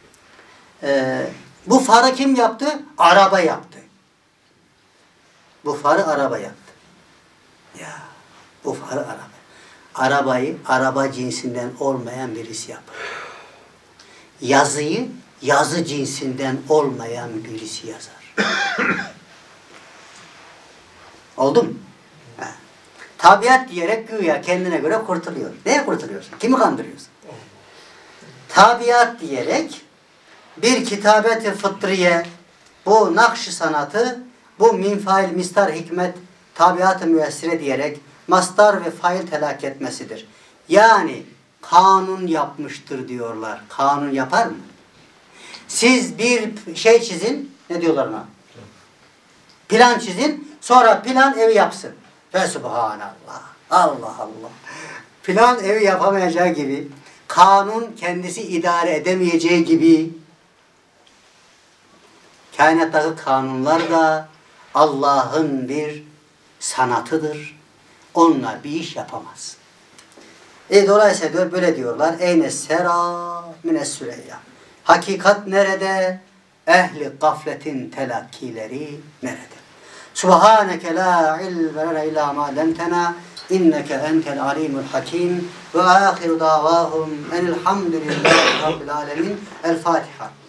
Bu farı kim yaptı? Araba yaptı. Bu farı araba yaptı. Ya bu farı araba. Arabayı araba cinsinden olmayan birisi yapar. Yazıyı yazı cinsinden olmayan birisi yazar. Oldu mu? Ha. Tabiat diyerek güya kendine göre kurtuluyor. Neye kurtuluyorsun? Kimi kandırıyorsun? Tabiat diyerek bir kitabet-i fıtriye, bu nakş sanatı, bu minfail mistar hikmet, tabiat-ı müessire diyerek mastar ve fail telak etmesidir. Yani kanun yapmıştır diyorlar. Kanun yapar mı? Siz bir şey çizin, ne diyorlar ona? Plan çizin, sonra plan evi yapsın. Ve subhanallah. Allah Allah. Plan evi yapamayacağı gibi, kanun kendisi idare edemeyeceği gibi, kainattaki kanunlar da Allah'ın bir sanatıdır. Onlar bir iş yapamaz. Dolayısıyla böyle diyorlar. Eyne sera mines süreyya. Hakikat nerede? Ehli gafletin telakkileri nerede? Subhaneke la ilme lena illa ma allamtena inneke entel alimul hakim ve ahiru davahum enilhamdülillahi rabbil alemin. El Fatiha.